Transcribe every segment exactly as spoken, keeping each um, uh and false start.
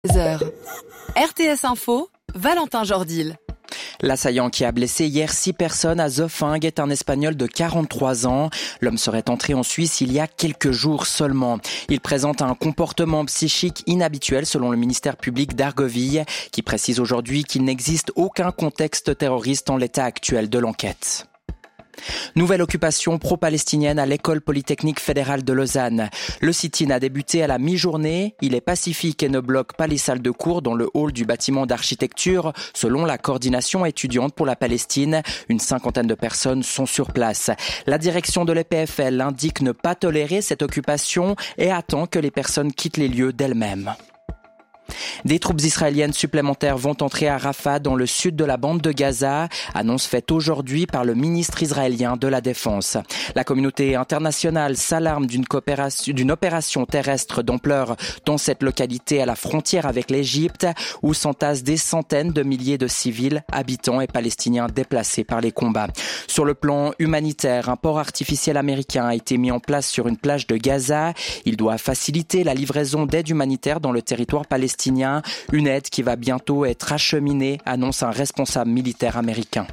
heures. R T S Info, Valentin Jordil. L'assaillant qui a blessé hier six personnes à Zofingue est un Espagnol de quarante-trois ans. L'homme serait entré en Suisse il y a quelques jours seulement. Il présente un comportement psychique inhabituel selon le ministère public d'Argovie, qui précise aujourd'hui qu'il n'existe aucun contexte terroriste en l'état actuel de l'enquête. Nouvelle occupation pro-palestinienne à l'école polytechnique fédérale de Lausanne. Le sit-in a débuté à la mi-journée. Il est pacifique et ne bloque pas les salles de cours dans le hall du bâtiment d'architecture. Selon la coordination étudiante pour la Palestine, une cinquantaine de personnes sont sur place. La direction de l'E P F L indique ne pas tolérer cette occupation et attend que les personnes quittent les lieux d'elles-mêmes. Des troupes israéliennes supplémentaires vont entrer à Rafah dans le sud de la bande de Gaza, annonce faite aujourd'hui par le ministre israélien de la Défense. La communauté internationale s'alarme d'une coopération, d'une opération terrestre d'ampleur dans cette localité à la frontière avec l'Égypte, où s'entassent des centaines de milliers de civils, habitants et palestiniens déplacés par les combats. Sur le plan humanitaire, un port artificiel américain a été mis en place sur une plage de Gaza. Il doit faciliter la livraison d'aide humanitaire dans le territoire palestinien. Une aide qui va bientôt être acheminée, annonce un responsable militaire américain.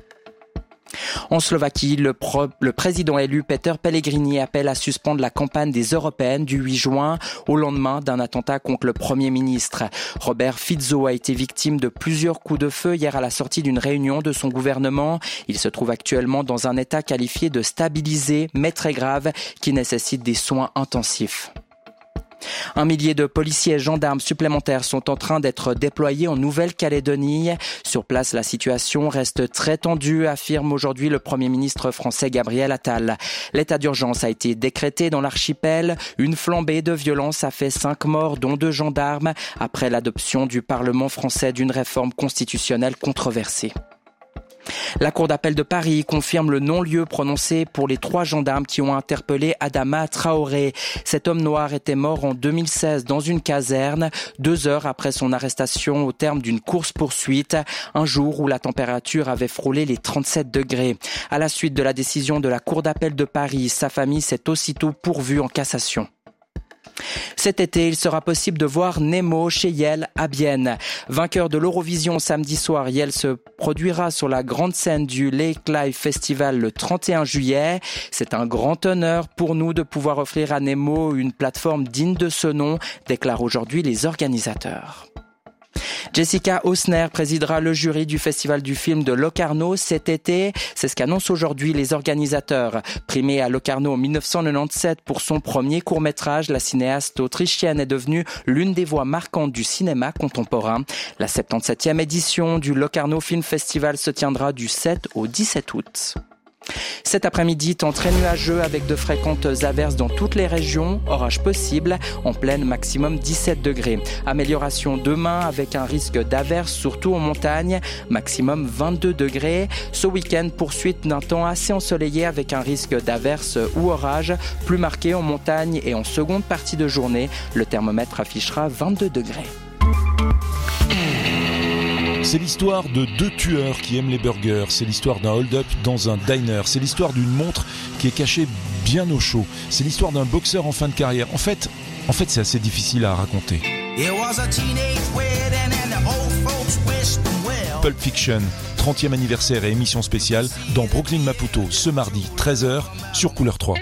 En Slovaquie, le, pro, le président élu Peter Pellegrini appelle à suspendre la campagne des européennes du huit juin au lendemain d'un attentat contre le Premier ministre. Robert Fico a été victime de plusieurs coups de feu hier à la sortie d'une réunion de son gouvernement. Il se trouve actuellement dans un état qualifié de stabilisé, mais très grave, qui nécessite des soins intensifs. Un millier de policiers et gendarmes supplémentaires sont en train d'être déployés en Nouvelle-Calédonie. Sur place, la situation reste très tendue, affirme aujourd'hui le Premier ministre français Gabriel Attal. L'état d'urgence a été décrété dans l'archipel. Une flambée de violence a fait cinq morts, dont deux gendarmes, après l'adoption du Parlement français d'une réforme constitutionnelle controversée. La Cour d'appel de Paris confirme le non-lieu prononcé pour les trois gendarmes qui ont interpellé Adama Traoré. Cet homme noir était mort en deux mille seize dans une caserne, deux heures après son arrestation au terme d'une course-poursuite, un jour où la température avait frôlé les trente-sept degrés. À la suite de la décision de la Cour d'appel de Paris, sa famille s'est aussitôt pourvue en cassation. Cet été, il sera possible de voir Nemo chez Yel à Bienne. Vainqueur de l'Eurovision samedi soir, Yel se produira sur la grande scène du Lake Live Festival le trente et un juillet. C'est un grand honneur pour nous de pouvoir offrir à Nemo une plateforme digne de ce nom, déclarent aujourd'hui les organisateurs. Jessica Hausner présidera le jury du Festival du film de Locarno cet été. C'est ce qu'annoncent aujourd'hui les organisateurs. Primée à Locarno en dix-neuf cent quatre-vingt-dix-sept pour son premier court-métrage, la cinéaste autrichienne est devenue l'une des voix marquantes du cinéma contemporain. La soixante-dix-septième édition du Locarno Film Festival se tiendra du sept au dix-sept août. Cet après-midi, temps très nuageux avec de fréquentes averses dans toutes les régions. Orage possible, en pleine maximum dix-sept degrés. Amélioration demain avec un risque d'averses, surtout en montagne, maximum vingt-deux degrés. Ce week-end, poursuite d'un temps assez ensoleillé avec un risque d'averses ou orage, plus marqué en montagne et en seconde partie de journée. Le thermomètre affichera vingt-deux degrés. C'est l'histoire de deux tueurs qui aiment les burgers. C'est l'histoire d'un hold-up dans un diner. C'est l'histoire d'une montre qui est cachée bien au chaud. C'est l'histoire d'un boxeur en fin de carrière. En fait, en fait, c'est assez difficile à raconter. Pulp Fiction, trentième anniversaire et émission spéciale dans Brooklyn Maputo ce mardi treize heures sur Couleur trois.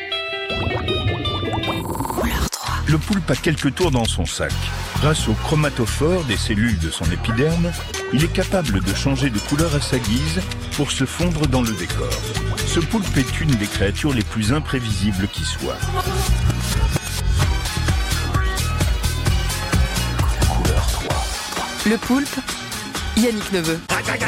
Le poulpe a quelques tours dans son sac. Grâce au chromatophore des cellules de son épiderme, il est capable de changer de couleur à sa guise pour se fondre dans le décor. Ce poulpe est une des créatures les plus imprévisibles qui soient. Couleur trois. Le poulpe, Yannick Neveu.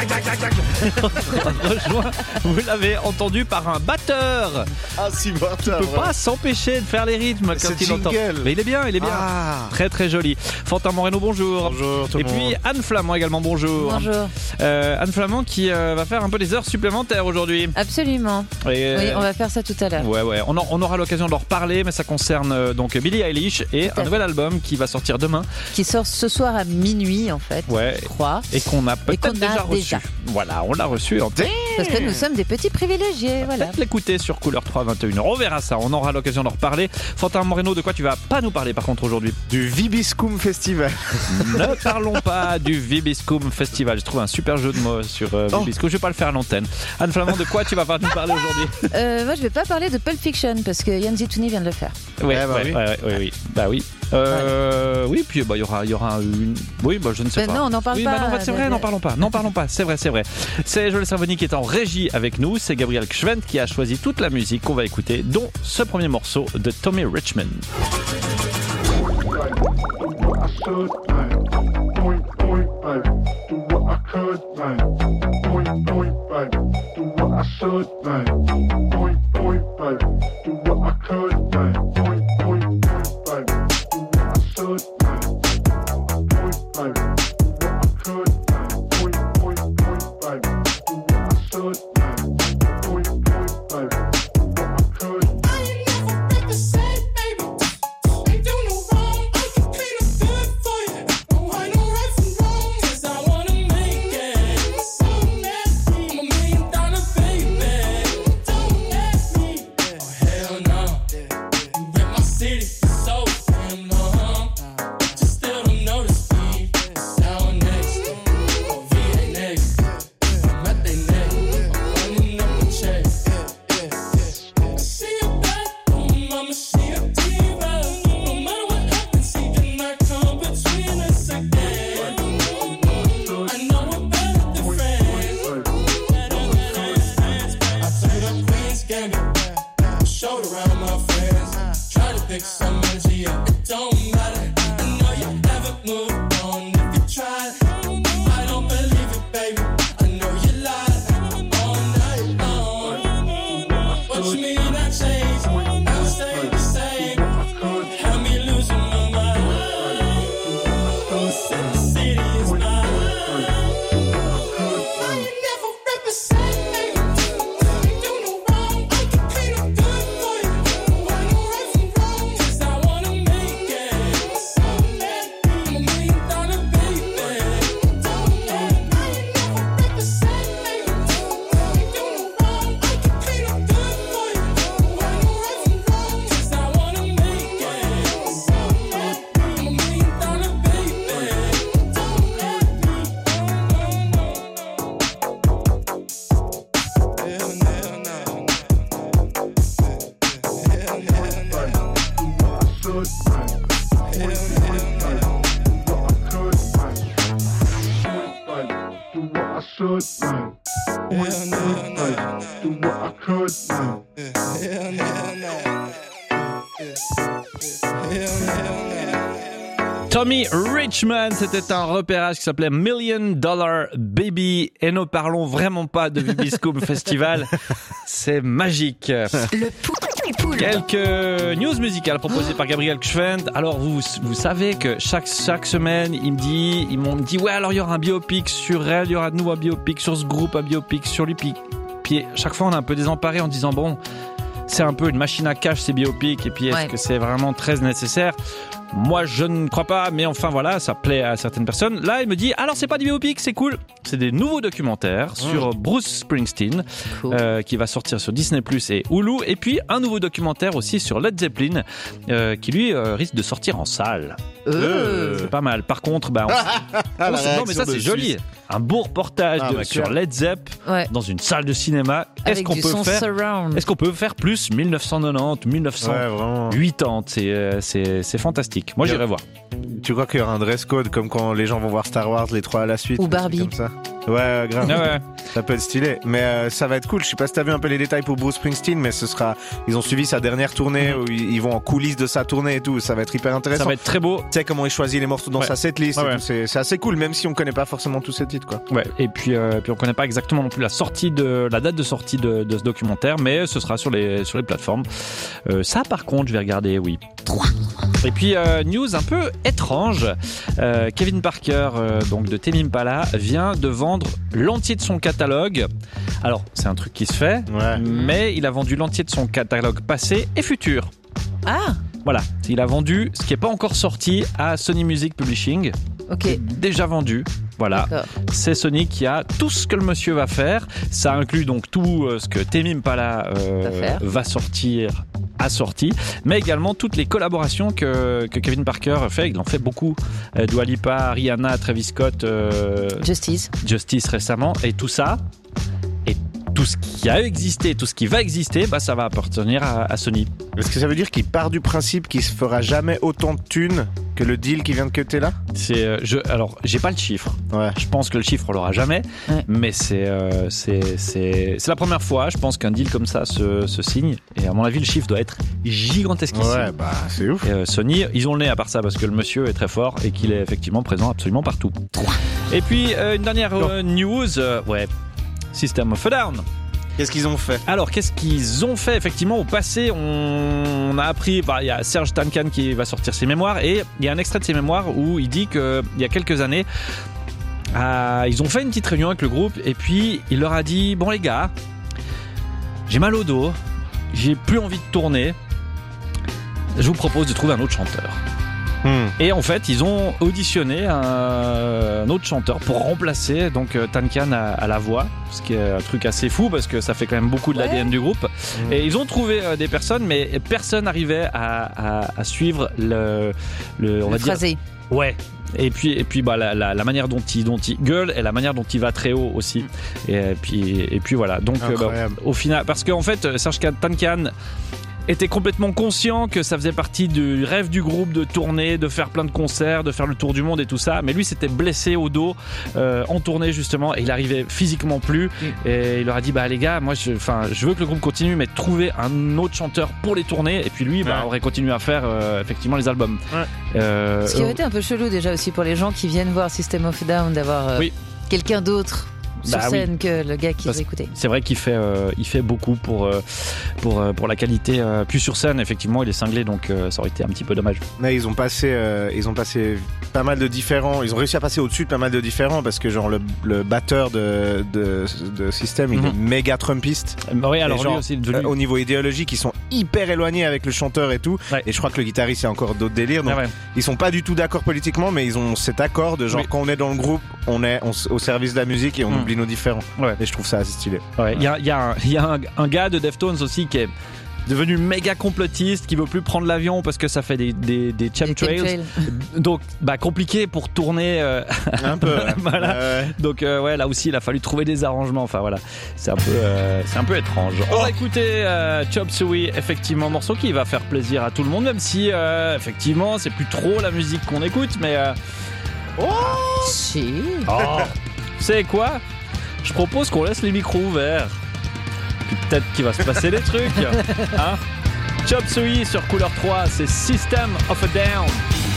Rejoint, vous l'avez entendu, par un batteur. Ah, si, batteur. Il ne peut pas s'empêcher de faire les rythmes quand il entend. Mais il est bien, il est bien. Ah. Très très joli. Fantin Moreno, bonjour. Bonjour tout le Et monde. puis Anne Flamand également, bonjour. Bonjour. Euh, Anne Flamand qui euh, va faire un peu des heures supplémentaires aujourd'hui. Absolument. Et, euh, oui, on va faire ça tout à l'heure. Ouais, ouais. On, en, on aura l'occasion d'en reparler, mais ça concerne euh, donc Billie Eilish et un nouvel album qui va sortir demain. Qui sort ce soir à minuit en fait. Ouais. Je crois. Et qu'on qu'on a peut-être qu'on a déjà reçu. déjà. Voilà, on l'a reçu en tête. Parce que nous sommes des petits privilégiés. Voilà. Peut-être l'écouter sur Couleur trois, vingt et une heures. On verra ça, on aura l'occasion d'en reparler. Fantin Moreno, de quoi tu vas pas nous parler par contre aujourd'hui? Du Vibiscum Festival. Ne parlons pas du Vibiscum Festival. Je trouve un super jeu de mots sur euh, Oh. Vibiscum. Je vais pas le faire à l'antenne. Anne Flamand, de quoi tu vas pas nous parler aujourd'hui? Euh, moi, je vais pas parler de Pulp Fiction parce que Yann Zitouni vient de le faire. Oui, Eh bah ouais, oui. ouais, ouais, ouais, oui. Bah oui. Euh, oui, puis bah il y aura, il y aura une. Oui, bah je ne sais Ben pas. non, on n'en parle oui, pas. Bah non, c'est vrai, de- n'en parlons pas. N'en parlons pas. C'est vrai, c'est vrai. C'est Joël Servoni qui est en régie avec nous. C'est Gabriel Gschwend qui a choisi toute la musique qu'on va écouter, dont ce premier morceau de Tommy Richman. Tommy Richman, c'était un repérage qui s'appelait Million Dollar Baby. Et ne parlons vraiment pas de Vibiscum Festival. C'est magique. Le poulpe. Quelques news musicales proposées par Gabriel Gschwend. Alors vous vous savez que chaque chaque semaine il me dit ils m'ont dit ouais alors il y aura un biopic sur elle, il y aura de nouveau un biopic sur ce groupe, un biopic sur lui. Puis, puis chaque fois on est un peu désemparé en disant bon c'est un peu une machine à cash ces biopics et puis est-ce Ouais. que c'est vraiment très nécessaire? Moi, je ne crois pas, mais enfin voilà, ça plaît à certaines personnes. Là, il me dit, alors c'est pas des biopics, c'est cool. C'est des nouveaux documentaires sur Bruce Springsteen, Cool. euh, qui va sortir sur Disney Plus et Hulu. Et puis, un nouveau documentaire aussi sur Led Zeppelin, euh, qui lui euh, risque de sortir en salle. Euh. C'est pas mal. Par contre, bah, on... Ah, Oh, la c'est- non, mais ça, réaction de c'est joli. Suisse. Un beau reportage Ah, de- bah, sur clair. Led Zepp Ouais. dans une salle de cinéma. Est-ce Avec qu'on du peut son faire surround. Est-ce qu'on peut faire plus mille neuf cent quatre-vingt-dix, mille neuf cent Ouais, vraiment. quatre-vingt-dix? C'est euh, c'est c'est fantastique. Moi, Bien. j'irai voir. Tu crois qu'il y aura un dress code comme quand les gens vont voir Star Wars les trois à la suite Ou des trucs Barbie. comme ça. Ouais, grave. Ah ouais. Ça peut être stylé, mais euh, ça va être cool. Je sais pas si t'as vu un peu les détails pour Bruce Springsteen, mais ce sera. Ils ont suivi sa dernière tournée où ils ils vont en coulisses de sa tournée et tout. Ça va être hyper intéressant. Ça va être très beau. Tu sais comment il choisit les morceaux dans Ouais. sa setlist. Ouais, et ouais. tout. C'est, c'est assez cool, même si on connaît pas forcément tous ces titres, quoi. Ouais. Et puis, euh, puis on connaît pas exactement non plus la sortie de la date de sortie de, de ce documentaire, mais ce sera sur les sur les plateformes. Euh, ça, par contre, je vais regarder. Oui. Et puis euh, news un peu étrange. Euh, Kevin Parker, euh, donc de Tame Impala, vient de vendre l'entier de son catalogue. Alors, c'est un truc qui se fait, Ouais. mais il a vendu l'entier de son catalogue passé et futur. Ah, Voilà, il a vendu ce qui n'est pas encore sorti à Sony Music Publishing. ok. C'est déjà vendu. Voilà, D'accord. c'est Sony qui a tout ce que le monsieur va faire. Ça inclut donc tout euh, ce que Tame Impala euh, va sortir à sortie, mais également toutes les collaborations que, que Kevin Parker fait. Il en fait beaucoup. Euh, Dua Lipa, Rihanna, Travis Scott, euh, Justice. Justice récemment, et tout ça. Et tout ce qui a existé, tout ce qui va exister, bah, ça va appartenir à, à Sony. Est-ce que ça veut dire qu'il part du principe qu'il se fera jamais autant de thunes que le deal qui vient de cutter là? C'est, euh, je, alors, j'ai pas le chiffre. Ouais. Je pense que le chiffre on l'aura jamais, Ouais. mais c'est, euh, c'est, c'est, c'est la première fois. Je pense qu'un deal comme ça se, se signe, et à mon avis, le chiffre doit être gigantesque ici. Ouais, bah c'est ouf. Et, euh, Sony, ils ont le nez à part ça parce que le monsieur est très fort et qu'il est effectivement présent absolument partout. Et puis euh, une dernière euh, news, euh, ouais, System of a Down. Qu'est-ce qu'ils ont fait? Alors, qu'est-ce qu'ils ont fait effectivement au passé? On a appris, bah, il y a Serge Tankian qui va sortir ses mémoires, et il y a un extrait de ses mémoires où il dit que il y a quelques années, euh, ils ont fait une petite réunion avec le groupe, et puis il leur a dit, bon les gars, j'ai mal au dos, j'ai plus envie de tourner, je vous propose de trouver un autre chanteur. Hmm. Et en fait, ils ont auditionné un, un autre chanteur pour remplacer donc Tankian à, à la voix, ce qui est un truc assez fou parce que ça fait quand même beaucoup de Ouais. l'A D N du groupe. Mmh. Et ils ont trouvé euh, des personnes, mais personne n'arrivait à, à, à suivre le, le, on Le va dire, phrasé. ouais. Et puis, et puis bah, la, la, la manière dont il, dont il gueule et la manière dont il va très haut aussi. Et puis, et puis voilà. Donc, euh, bah, Incroyable. au final, parce qu'en fait, Serge Tankian était complètement conscient que ça faisait partie du rêve du groupe de tourner, de faire plein de concerts, de faire le tour du monde et tout ça. Mais lui, s'était blessé au dos euh, en tournée justement, et il arrivait physiquement plus. Mm. Et il leur a dit, bah les gars, moi, je, enfin, je veux que le groupe continue, mais trouver un autre chanteur pour les tournées. Et puis lui, bah, Ouais. aurait continué à faire euh, effectivement les albums. Ouais. Euh, Ce qui avait été un peu chelou déjà aussi pour les gens qui viennent voir System of a Down, d'avoir euh, Oui. quelqu'un d'autre sur Bah scène que le gars qu'ils Parce- écoutaient. C'est vrai qu'il fait, euh, il fait beaucoup pour, euh, pour, euh, pour la qualité. Euh, puis sur scène, effectivement, il est cinglé, donc euh, ça aurait été un petit peu dommage. Mais ils ont passé, euh, ils ont passé pas mal de différents. Ils ont réussi à passer au-dessus de pas mal de différents parce que genre le, le batteur de de, de System, il Mhm. est méga trumpiste. Euh, oui, alors Et lui genre, aussi, de lui. euh, au niveau idéologique, ils sont hyper éloignés avec le chanteur et tout. Ouais. Et je crois que le guitariste, il y a encore d'autres délires. Donc Ah ouais. ils sont pas du tout d'accord politiquement, mais ils ont cet accord de genre Oui. quand on est dans le groupe, on est on s- au service de la musique et on Mhm. oublie nos différents. Ouais. Et je trouve ça assez stylé. Ouais, il y a, il y a, un, il y a un, un gars de Deftones aussi qui est devenu méga complotiste, qui veut plus prendre l'avion parce que ça fait des, des, des Les chemtrails. chemtrails. Donc, bah, compliqué pour tourner. euh, Un peu. ouais. Voilà. Ouais. donc, euh, ouais, là aussi, il a fallu trouver des arrangements. Enfin, voilà. C'est un peu, euh, c'est un peu étrange. On va écouter euh, Chop Suey, effectivement, morceau qui va faire plaisir à tout le monde, même si, euh, effectivement, c'est plus trop la musique qu'on écoute, mais. Euh, Si. Oh, c'est quoi? Je propose qu'on laisse les micros ouverts. Puis peut-être qu'il va se passer des trucs. Hein? Chop Suey sur Couleur trois, c'est System of a Down.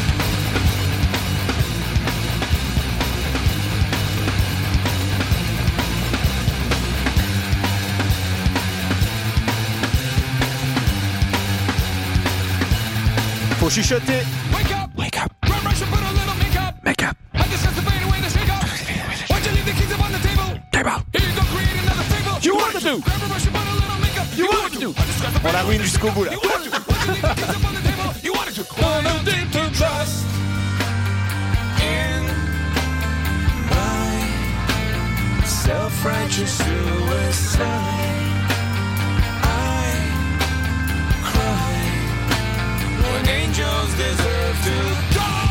Faut chuchoter. Wake up! Wake up. Run, rush, and put a little makeup. Make up. I discuss the fade away the shake up. Why'd you leave the keys up on the table? Table. Here you go, create another fable. You want to do? Grab a brush and put a little makeup. You want to do? I discuss the On la fade away ruine the jusqu'au bout là. You want to? Why'd you leave the keys up on the table? You wanted to. Wanna did to trust in my self-righteous suicide. I cry when angels deserve to die.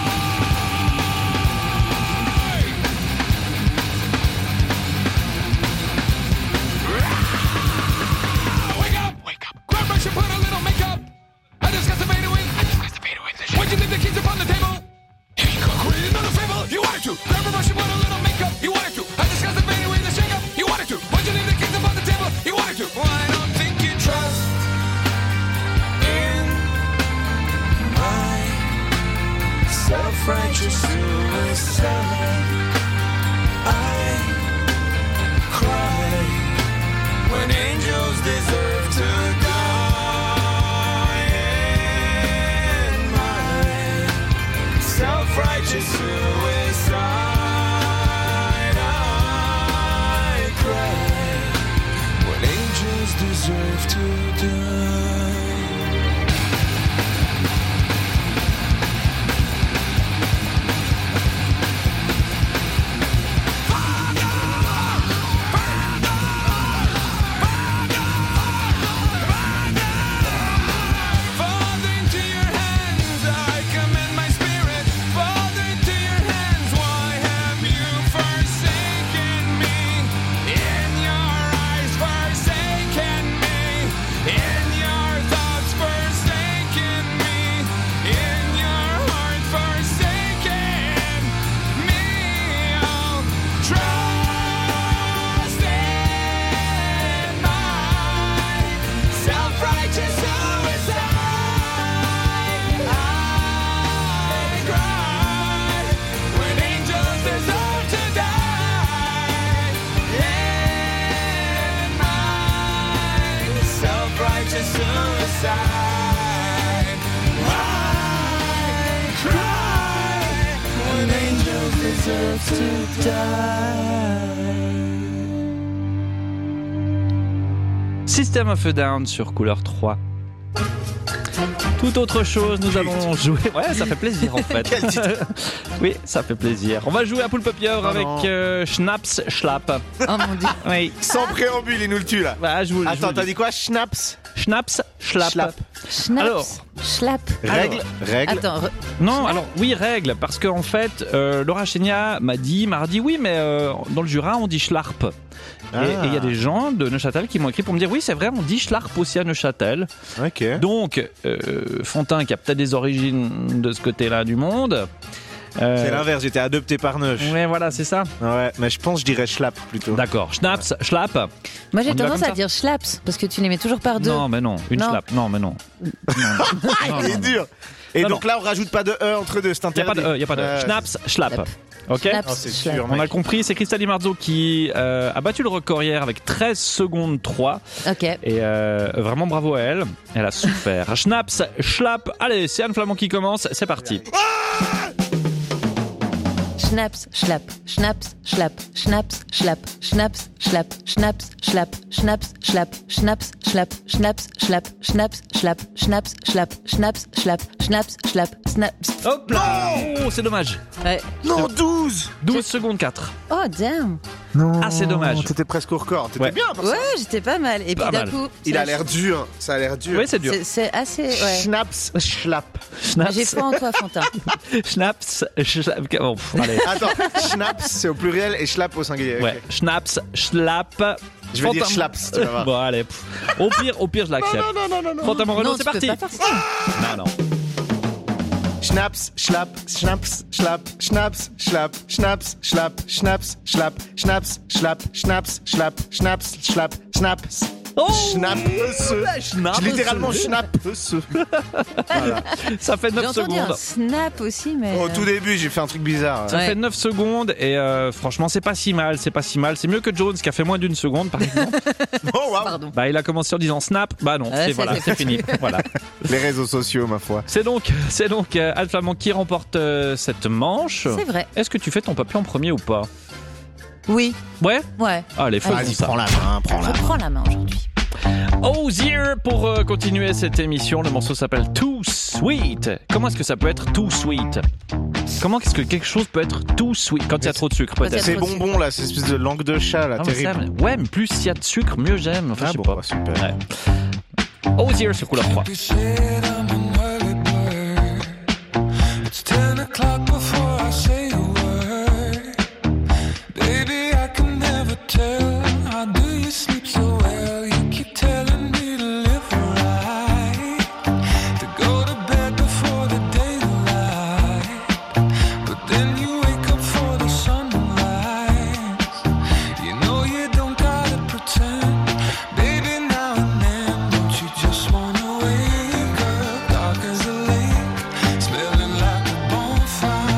Wake up! Wake up! Grab brush and put a little makeup. I discuss the fade away. I discuss the fade away. Why'd you leave the keys upon the table? Here you go. Create another fable. You wanted to. Grab a brush and put a little makeup. You wanted to. I discuss the fade away. The shake up. You wanted to. Why'd you leave the keys upon the table? You wanted to. Well, I don't think you trust in my self-righteous suicide. I cry when angels deserve to die. In my self-righteous suicide, I cry when angels deserve to die. to die. System of a Down sur couleur trois. Tout autre chose, nous allons jouer. Ouais, ça fait plaisir en fait. Quel titre. Oui, ça fait plaisir. On va jouer à Poule Papier Oh avec non. euh, Schnaps Schlapp. Oh mon dieu. Oui. Sans préambule, il nous le tue là. Bah, je vous, je Attends, vous t'as le dit quoi? Schnaps? Schnaps Schlapp. Schlapp. Schnaps. Alors. Schlapp. Règle, règle. Attends, re- Non, alors oui, règle, parce qu'en fait, euh, Laura Chénia m'a dit, m'a dit oui, mais euh, dans le Jura, on dit Schlarp. Et Ah. il y a des gens de Neuchâtel qui m'ont écrit pour me dire oui, c'est vrai, on dit Schlarp aussi à Neuchâtel. Ok. Donc, euh, Fontaine, qui a peut-être des origines de ce côté-là du monde. euh, C'est l'inverse, j'étais adopté par Neuch. Ouais, voilà, c'est ça. Ouais, mais je pense que je dirais Schlapp plutôt. D'accord. Schnaps, Schlapp. moi On j'ai y va tendance comme à ça dire Schlaps parce que tu les mets toujours par deux. Non, mais non. Une Non. Schlapp. Non, mais non. Non, non. Non, Il est non, dur. Et Non, donc non. là, on rajoute pas de E entre deux, c'est Il n'y a pas interdit. de E, il n'y a pas de E. Euh, Schnaps, Schlapp. Ok. Schlaps, Oh, c'est Schlapp. sûr, On a mec. compris, c'est Cristal Di Marzo qui euh, a battu le record hier avec treize secondes trois. Ok. Et euh, vraiment bravo à elle. Elle a souffert. Schnaps, Schlapp. Allez, c'est Anne Flamand qui commence. C'est parti. Schnaps, Schlapp, Schnaps, Schlapp, Schnaps, Schlapp, Schnaps, Schlapp, Schnaps, Schlapp, Schnaps, Schlapp, Schnaps, Schlapp, Schnaps, Schlapp, Schnaps, Schlapp, Schnaps, Schlapp, Schnaps, Schlapp, Schnaps, Schlapp, Schnaps. Hop là. Oh, c'est dommage. Ouais. Non, douze. douze secondes quatre. Oh damn. Non. Ah, c'est dommage. T'étais presque au record. T'étais Ouais. bien. parce Ouais, j'étais pas mal. Et puis Pas d'un mal. coup, Il ça- a l'air dur. Ça a l'air dur. Oui, c'est dur. c'est- c'est assez. Ouais. Schnaps, Schlapp. Schnaps, J'ai foi en toi, Fantin. Schnaps, Schlapp. Oh, pff, allez. Attends, Schnaps, c'est au pluriel et Schlapp au singulier. ok. Ouais, Schnaps, Schlapp. Je vais dire Fantin- Schlaps, tu vas voir. Bon, allez. pff. Au pire, au pire, je l'accepte. Non, non, non, non. Fantin Moreno, Non, c'est tu peux parti. pas faire ça. Non, non. Schnaps, Schlapp, Schnaps, Schlapp, Schnaps, Schlapp, Schnaps, Schlapp, Schnaps, Schlapp, Schnaps, Schlapp, Schnaps, Schlapp, Schnaps, Schlapp, Schnaps. Oh, Schnaps. Schnaps. Littéralement Schnaps. Ça fait J'ai neuf entendu un secondes. snap aussi, mais. Au euh, tout début, j'ai fait un truc bizarre. Ça Ouais. fait neuf secondes et euh, franchement, c'est pas si mal, c'est pas si mal. C'est mieux que Jones qui a fait moins d'une seconde, par exemple. Oh, waouh. Pardon. Bah, il a commencé en disant snap. Bah non, Ouais, c'est ça, voilà, c'est c'est fini. Voilà. Les réseaux sociaux, ma foi. C'est donc, c'est donc euh, Al Flamand qui remporte euh, cette manche. C'est vrai. Est-ce que tu fais ton papier en premier ou pas? Oui. Ouais. Ouais. Allez, faisons Vas-y, ça. prends la main, prends la Je main. prends la main aujourd'hui. Ozier pour euh, continuer cette émission. Le morceau s'appelle Too Sweet. Comment est-ce que ça peut être too sweet? Comment est-ce que quelque chose peut être too sweet quand il y a trop de sucre Quand il y a peut-être? Ces trop de bonbons là, ces espèces de langue de chat là, Ah, mais terrible. ça, ouais, mais plus il y a de sucre, mieux j'aime. Enfin, Ah je sais bon, pas. bah, super. Ouais. Ozier sur couleur trois. You said I'm an early bird. It's ten o'clock before I say a word. Baby, I can never tell. How do you sleep so well? You keep telling me to live right, to go to bed before the daylight. But then you wake up for the sunrise. You know you don't gotta pretend. Baby, now and then, don't you just wanna wake up dark as a lake, smelling like a bonfire?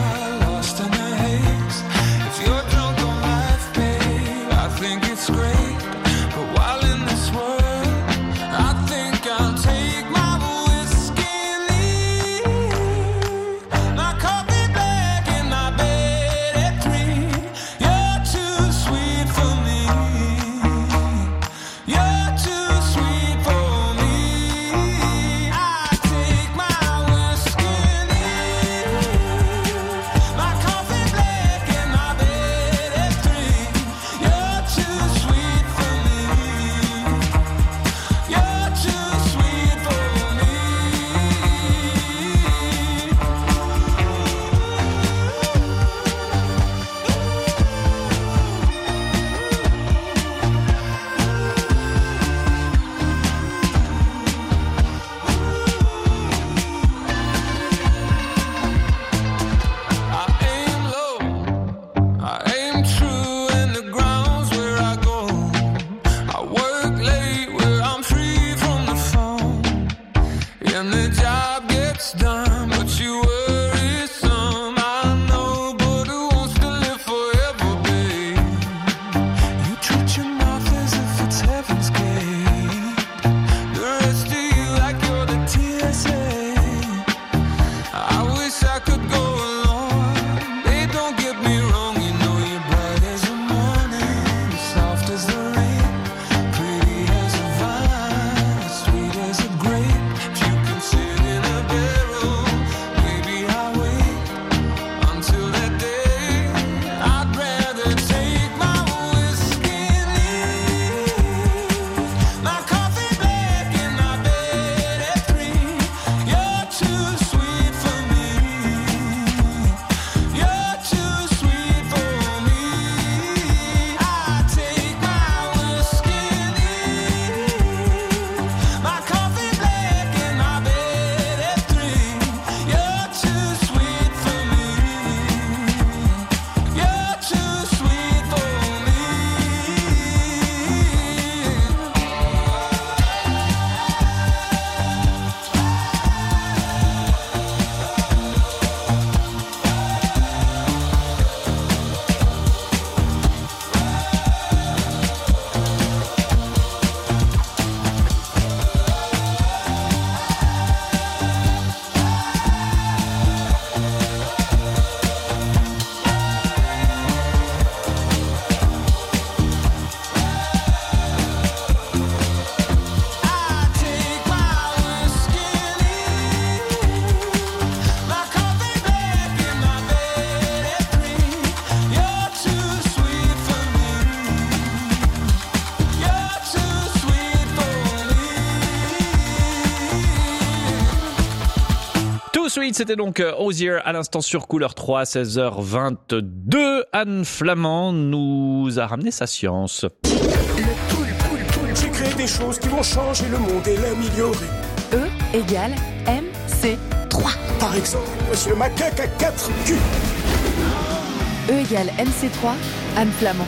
Sweet, c'était donc Osier à l'instant sur Couleur trois, seize heures vingt-deux. Anne Flamand nous a ramené sa science. Le poule, poule, poule. J'ai créé des choses qui vont changer le monde et l'améliorer. E égale M C trois. Par exemple, Monsieur le macaque à quatre culs. E égale M C trois, Anne Flamand.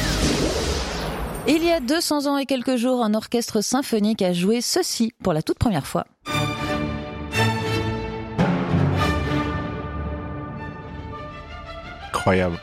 Il y a deux cents ans et quelques jours, un orchestre symphonique a joué ceci pour la toute première fois. Incroyable.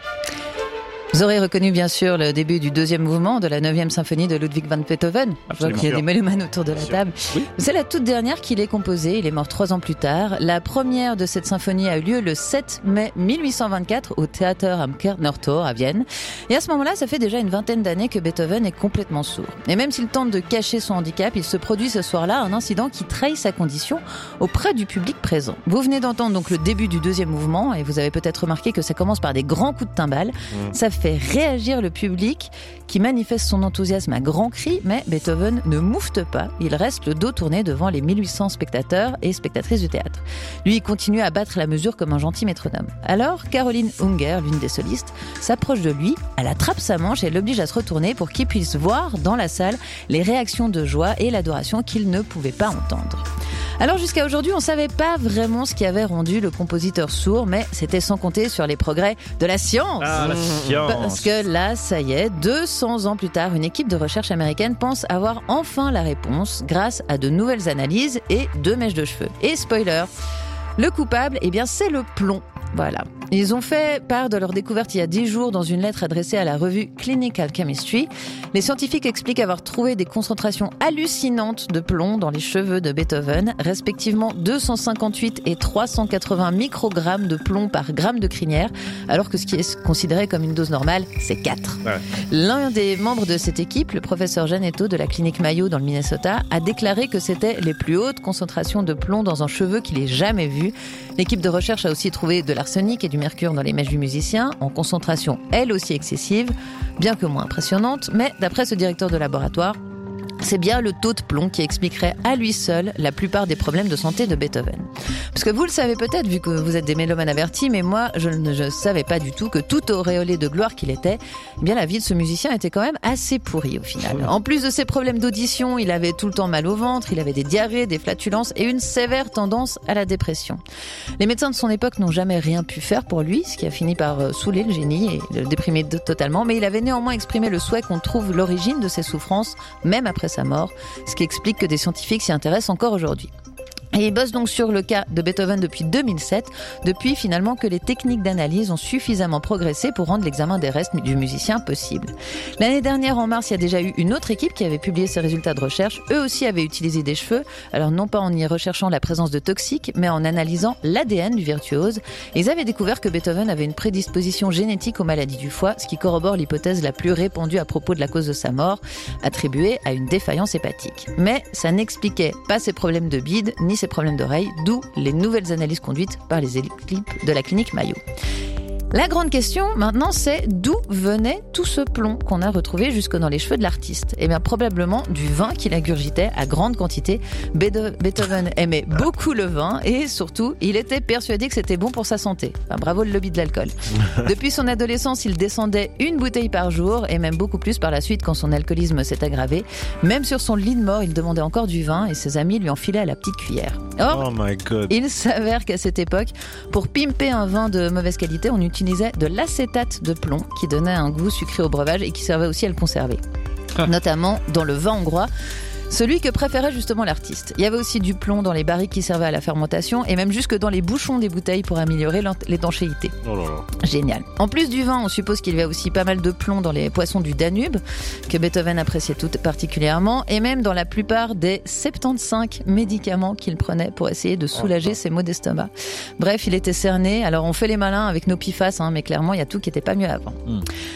Vous aurez reconnu bien sûr le début du deuxième mouvement de la neuvième symphonie de Ludwig van Beethoven. Je vois qu'il y a des mélomanes autour de la table. Oui. C'est la toute dernière qu'il ait composée. Il est mort trois ans plus tard. La première de cette symphonie a eu lieu le sept mai mille huit cent vingt-quatre au Theater am Kärntner Tor à Vienne. Et à ce moment-là, ça fait déjà une vingtaine d'années que Beethoven est complètement sourd. Et même s'il tente de cacher son handicap, il se produit ce soir-là un incident qui trahit sa condition auprès du public présent. Vous venez d'entendre donc le début du deuxième mouvement et vous avez peut-être remarqué que ça commence par des grands coups de timbales. Mmh. Ça fait réagir le public qui manifeste son enthousiasme à grands cris, mais Beethoven ne moufte pas. Il reste le dos tourné devant les mille huit cents spectateurs et spectatrices du théâtre. Lui, il continue à battre la mesure comme un gentil métronome. Alors, Caroline Unger, l'une des solistes, s'approche de lui, elle attrape sa manche et l'oblige à se retourner pour qu'il puisse voir dans la salle les réactions de joie et l'adoration qu'il ne pouvait pas entendre. Alors jusqu'à aujourd'hui, on ne savait pas vraiment ce qui avait rendu le compositeur sourd, mais c'était sans compter sur les progrès de la science. Ah, la science. Parce que là, ça y est, deux cents ans plus tard, une équipe de recherche américaine pense avoir enfin la réponse grâce à de nouvelles analyses et deux mèches de cheveux. Et spoiler, le coupable, eh bien, c'est le plomb. Voilà. Ils ont fait part de leur découverte il y a dix jours dans une lettre adressée à la revue Clinical Chemistry. Les scientifiques expliquent avoir trouvé des concentrations hallucinantes de plomb dans les cheveux de Beethoven, respectivement deux cent cinquante-huit et trois cent quatre-vingts microgrammes de plomb par gramme de crinière, alors que ce qui est considéré comme une dose normale, c'est quatre. Ouais. L'un des membres de cette équipe, le professeur Janetto de la clinique Mayo dans le Minnesota, a déclaré que c'était les plus hautes concentrations de plomb dans un cheveu qu'il ait jamais vues. L'équipe de recherche a aussi trouvé de l'arsenic et du mercure dans les mèches du musicien, en concentration elle aussi excessive, bien que moins impressionnante, mais d'après ce directeur de laboratoire, c'est bien le taux de plomb qui expliquerait à lui seul la plupart des problèmes de santé de Beethoven. Parce que vous le savez peut-être, vu que vous êtes des mélomanes avertis, mais moi, je ne je savais pas du tout que tout auréolé de gloire qu'il était, eh bien la vie de ce musicien était quand même assez pourrie au final. En plus de ses problèmes d'audition, il avait tout le temps mal au ventre, il avait des diarrhées, des flatulences et une sévère tendance à la dépression. Les médecins de son époque n'ont jamais rien pu faire pour lui, ce qui a fini par saouler le génie et le déprimer totalement, mais il avait néanmoins exprimé le souhait qu'on trouve l'origine de ses souffrances, même après sa mort, ce qui explique que des scientifiques s'y intéressent encore aujourd'hui. Et il bosse donc sur le cas de Beethoven depuis deux mille sept, depuis finalement que les techniques d'analyse ont suffisamment progressé pour rendre l'examen des restes du musicien possible. L'année dernière, en mars, il y a déjà eu une autre équipe qui avait publié ses résultats de recherche. Eux aussi avaient utilisé des cheveux, alors non pas en y recherchant la présence de toxiques, mais en analysant l'A D N du virtuose. Et ils avaient découvert que Beethoven avait une prédisposition génétique aux maladies du foie, ce qui corrobore l'hypothèse la plus répandue à propos de la cause de sa mort, attribuée à une défaillance hépatique. Mais ça n'expliquait pas ses problèmes de bide, ni ses problèmes d'oreille, d'où les nouvelles analyses conduites par les équipes de la clinique Mayo. La grande question, maintenant, c'est d'où venait tout ce plomb qu'on a retrouvé jusque dans les cheveux de l'artiste ? Eh bien, probablement du vin qu'il ingurgitait à grande quantité. Beethoven aimait beaucoup le vin et surtout, il était persuadé que c'était bon pour sa santé. Enfin, bravo le lobby de l'alcool. Depuis son adolescence, il descendait une bouteille par jour et même beaucoup plus par la suite quand son alcoolisme s'est aggravé. Même sur son lit de mort, il demandait encore du vin et ses amis lui en filaient à la petite cuillère. Or, oh my God. Il s'avère qu'à cette époque, pour pimper un vin de mauvaise qualité, on utilisait de l'acétate de plomb qui donnait un goût sucré au breuvage et qui servait aussi à le conserver. Ah. Notamment dans le vin hongrois, celui que préférait justement l'artiste. Il y avait aussi du plomb dans les barriques qui servaient à la fermentation et même jusque dans les bouchons des bouteilles pour améliorer l'étanchéité. Oh là là. Génial. En plus du vin, on suppose qu'il y avait aussi pas mal de plomb dans les poissons du Danube, que Beethoven appréciait tout particulièrement, et même dans la plupart des soixante-quinze médicaments qu'il prenait pour essayer de soulager oh, ses maux d'estomac. Bref, il était cerné. Alors on fait les malins avec nos pifas, hein, mais clairement, il y a tout qui n'était pas mieux avant. Mm.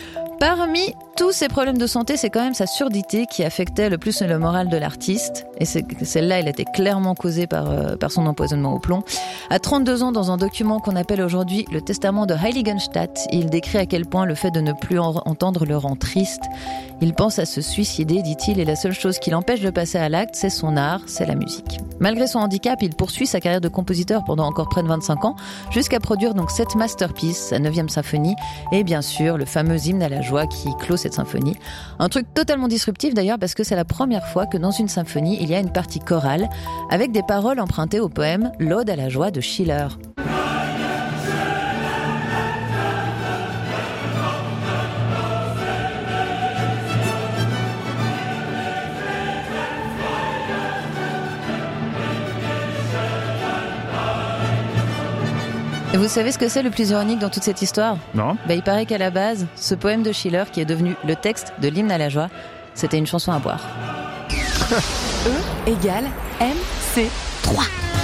Parmi tous ces problèmes de santé, c'est quand même sa surdité qui affectait le plus le moral de l'artiste. Et c'est, celle-là, elle était clairement causée par, euh, par son empoisonnement au plomb. À trente-deux ans, dans un document qu'on appelle aujourd'hui le testament de Heiligenstadt, il décrit à quel point le fait de ne plus en- entendre le rend triste. Il pense à se suicider, dit-il, et la seule chose qui l'empêche de passer à l'acte, c'est son art, c'est la musique. Malgré son handicap, il poursuit sa carrière de compositeur pendant encore près de vingt-cinq ans, jusqu'à produire donc cette masterpiece, sa neuvième symphonie, et bien sûr le fameux hymne à la joie qui clôt cette symphonie. Un truc totalement disruptif d'ailleurs, parce que c'est la première fois que dans une symphonie, il y a une partie chorale, avec des paroles empruntées au poème « L'Ode à la joie » de Schiller. Et vous savez ce que c'est le plus ironique dans toute cette histoire ? Non. Bah, il paraît qu'à la base, ce poème de Schiller, qui est devenu le texte de l'hymne à la joie, c'était une chanson à boire. E égale M C trois.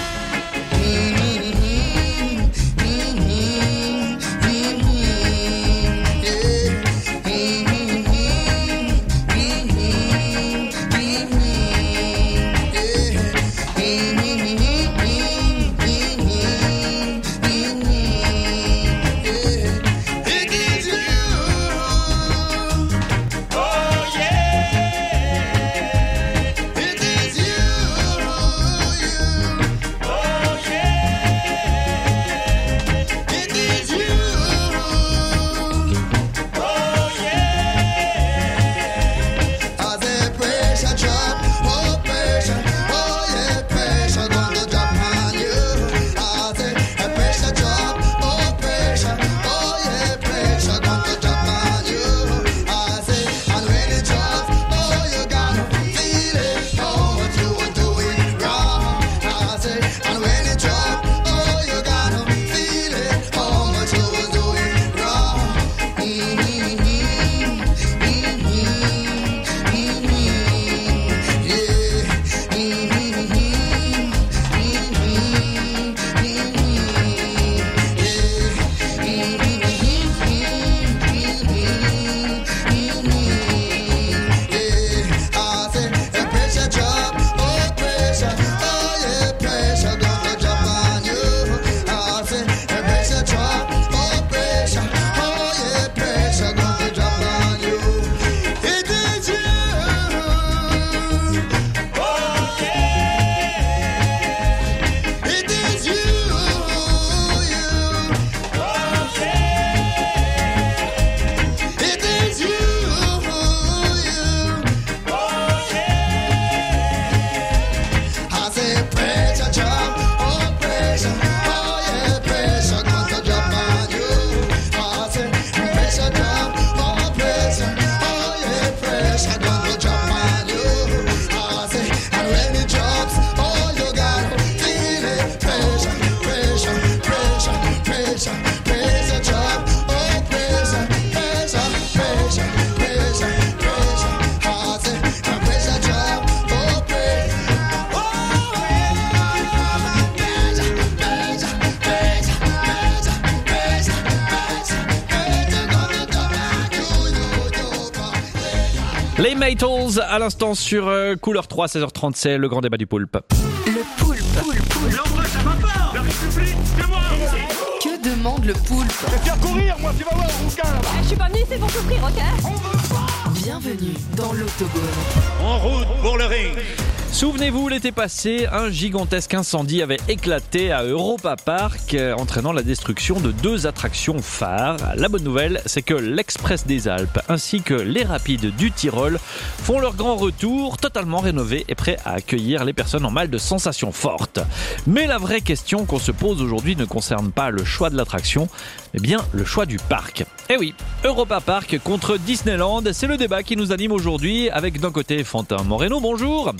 Les Maytals à l'instant sur euh, Couleur trois, seize heures trente, c'est le grand débat du poulpe. Le poulpe. poulpe, poulpe. L'endroit, ça va pas. La République, c'est moi. Que demande le poulpe ? Je vais faire courir, moi, tu vas voir, rouquin, là-bas. Je suis pas venue ici pour souffrir, ok ? On veut pas. Bienvenue dans l'Octogone. En route pour le ring. Souvenez-vous, l'été passé, un gigantesque incendie avait éclaté à Europa Park, euh, entraînant la destruction de deux attractions phares. La bonne nouvelle, c'est que l'Express des Alpes ainsi que les Rapides du Tyrol font leur grand retour, totalement rénovés et prêts à accueillir les personnes en mal de sensations fortes. Mais la vraie question qu'on se pose aujourd'hui ne concerne pas le choix de l'attraction, mais bien le choix du parc. Eh oui, Europa Park contre Disneyland, c'est le débat qui nous anime aujourd'hui avec d'un côté Fantin Moreno, bonjour.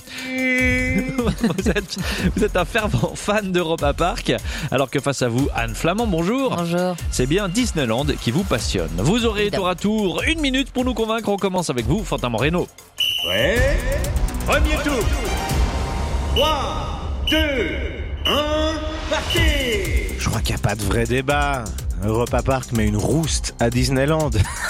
vous, êtes, vous êtes un fervent fan d'Europa Park, alors que face à vous, Anne Flamand, bonjour. Bonjour. C'est bien Disneyland qui vous passionne. Vous aurez tour à tour une minute pour nous convaincre. On commence avec vous, Fantin Moreno. Ouais. Premier tour. trois, deux, un, partez. Je crois qu'il n'y a pas de vrai débat. Europa Park met une rouste à Disneyland.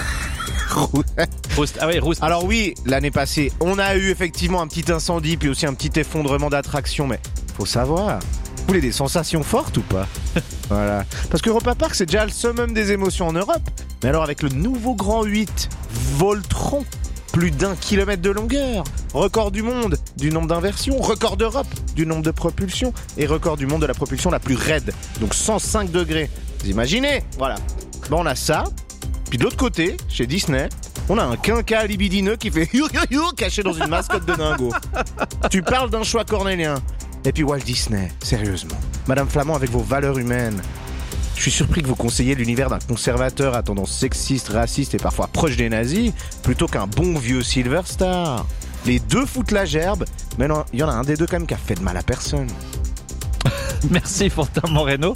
Rouste. Ah oui, rouste. Alors oui, l'année passée, on a eu effectivement un petit incendie, puis aussi un petit effondrement d'attractions, mais faut savoir, vous voulez des sensations fortes ou pas ? Voilà. Parce que Europa Park, c'est déjà le summum des émotions en Europe. Mais alors avec le nouveau Grand huit, Voltron, plus d'un kilomètre de longueur, record du monde du nombre d'inversions, record d'Europe du nombre de propulsions et record du monde de la propulsion la plus raide, donc cent cinq degrés. Vous imaginez? Voilà. Bon, on a ça, puis de l'autre côté, chez Disney, on a un quinca libidineux qui fait you, you, you, caché dans une mascotte de dingo. Tu parles d'un choix cornélien. Et puis Walt Disney, sérieusement. Madame Flamand, avec vos valeurs humaines, je suis surpris que vous conseillez l'univers d'un conservateur à tendance sexiste, raciste et parfois proche des nazis, plutôt qu'un bon vieux Silver Star. Les deux foutent la gerbe, mais non, il y en a un des deux quand même qui a fait de mal à personne. Merci Fortin Moreno.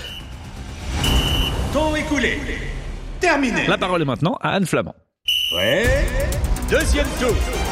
Temps écoulé. Terminé. La parole est maintenant à Anne Flamand. Ouais. Deuxième tour.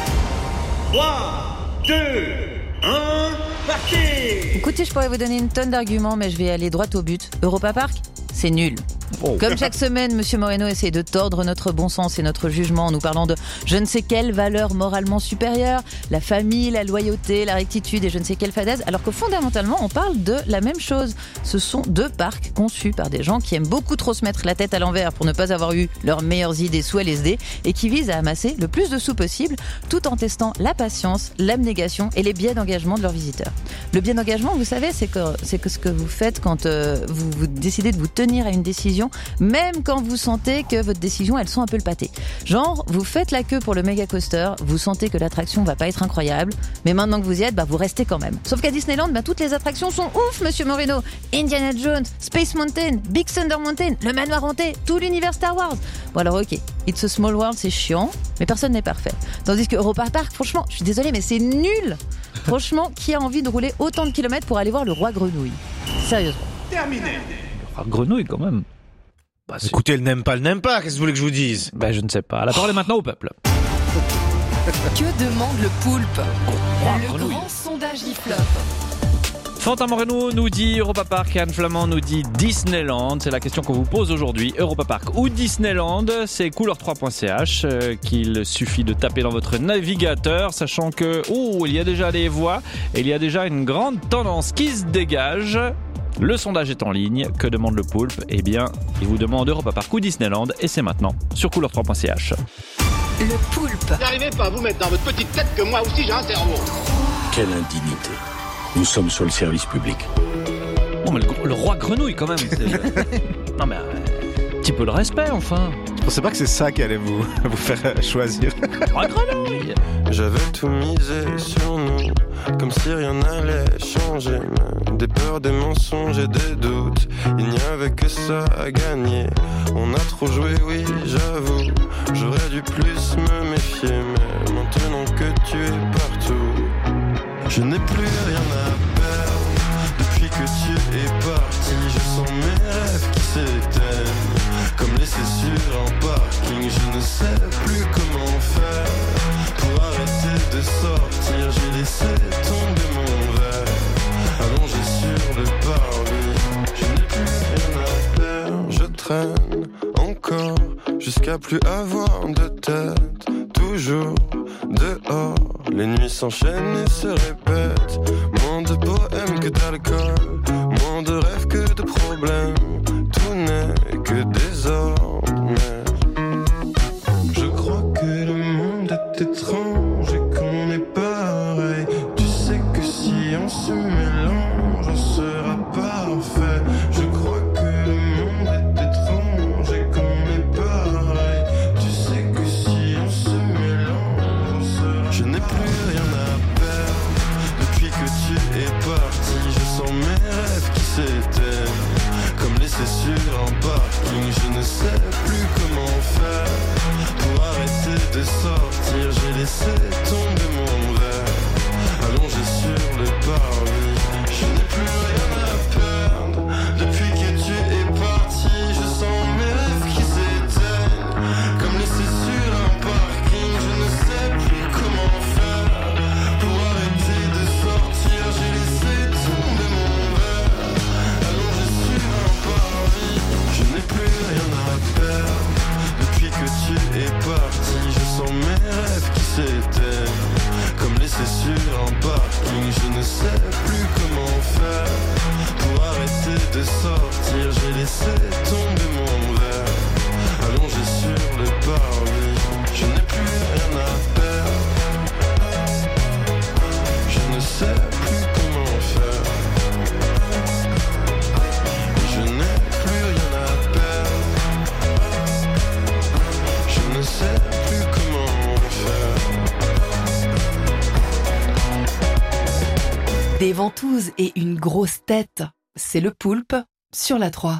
trois, deux, un, partez. Écoutez, je pourrais vous donner une tonne d'arguments, mais je vais aller droit au but. Europa Park, c'est nul. Oh. Comme chaque semaine, Monsieur Moreno essaie de tordre notre bon sens et notre jugement en nous parlant de je ne sais quelle valeur moralement supérieure, la famille, la loyauté, la rectitude et je ne sais quelle fadaise, alors que fondamentalement, on parle de la même chose. Ce sont deux parcs conçus par des gens qui aiment beaucoup trop se mettre la tête à l'envers pour ne pas avoir eu leurs meilleures idées sous L S D et qui visent à amasser le plus de sous possible tout en testant la patience, l'abnégation et les biais d'engagement de leurs visiteurs. Le biais d'engagement, vous savez, c'est que, c'est que ce que vous faites quand euh, vous, vous décidez de vous tenir à une décision, même quand vous sentez que votre décision, elles sont un peu le pâté. Genre, vous faites la queue pour le méga coaster, vous sentez que l'attraction va pas être incroyable, mais maintenant que vous y êtes, bah vous restez quand même. Sauf qu'à Disneyland, bah toutes les attractions sont ouf, Monsieur Moreno. Indiana Jones, Space Mountain, Big Thunder Mountain, le manoir hanté, tout l'univers Star Wars. Bon alors ok, It's a Small World, c'est chiant, mais personne n'est parfait. Tandis que Europa Park, franchement, je suis désolée, mais c'est nul. Franchement, qui a envie de rouler autant de kilomètres pour aller voir le roi grenouille? Sérieusement. Terminé. Ah, grenouille quand même. Bah, Écoutez, elle n'aime pas, elle n'aime pas, qu'est-ce que vous voulez que je vous dise? bah, je ne sais pas. La parole est maintenant au peuple. Que demande le poulpe? Roi Le grenouille. grand sondage IFLOP. Fortin Moreno nous dit Europa Park et Anne Flamand nous dit Disneyland. C'est la question qu'on vous pose aujourd'hui. Europa Park ou Disneyland? C'est couleur trois point c h euh, qu'il suffit de taper dans votre navigateur, sachant que oh, il y a déjà des voix et il y a déjà une grande tendance qui se dégage. Le sondage est en ligne. Que demande le poulpe? Eh bien, il vous demande Europa Park ou Disneyland et c'est maintenant sur couleur trois point c h. Le poulpe. N'arrivez pas à vous mettre dans votre petite tête que moi aussi j'ai un cerveau. Quelle indignité. Nous sommes sur le service public. Bon, mais le, le roi grenouille quand même. C'est... non mais euh, un petit peu de respect enfin. Je pensais pas que c'est ça qui allait vous, vous faire choisir. Roi grenouille. J'avais tout misé sur nous, comme si rien n'allait changer. Des peurs, des mensonges et des doutes, il n'y avait que ça à gagner. On a trop joué, oui, j'avoue. J'aurais dû plus me méfier, mais maintenant que tu es partout, je n'ai plus rien à perdre. Depuis que tu es parti, je sens mes rêves qui s'éteignent, comme laissés sur un parking. Je ne sais plus comment faire pour arrêter de sortir. J'ai laissé tomber mon verre, allongé sur le parvis. Je n'ai plus rien à perdre. Je traîne encore jusqu'à plus avoir de tête. Toujours dehors, les nuits s'enchaînent et se répètent. Moins de poèmes que d'alcool, moins de rêves que de problèmes. Tout n'est que désordre, mais je crois que le monde est étrange et qu'on est pareil. Tu sais que si on se mélange, on sera parfait. Je crois que le monde est étrange et qu'on est pareil. Tu sais que si on se mélange, on sera... Je n'ai plus rien à perdre. Depuis que tu es parti, je sens mes rêves qui s'éteignent, comme laissés sur un parking. Je ne sais plus comment faire pour arrêter de sortir. J'ai laissé tomber mon verre, allongé sur le parvis. Je n'ai plus rien à perdre. Depuis que tu es parti, je sens mes rêves qui s'éteignent, comme laissés sur un parking. Je ne sais plus comment faire pour arrêter de sortir. J'ai laissé tomber mon verre, allongé sur un parvis. Je n'ai plus rien à perdre. Depuis que tu es parti, je sens mes rêves qui s'éteignent, comme laissés sur un parking. Je ne sais plus comment faire pour arrêter de sortir. J'ai laissé tomber mon verre, allongé sur le parvis. Je n'ai plus rien à sais plus comment faire. Des ventouses et une grosse tête, c'est le Poulpe sur la trois.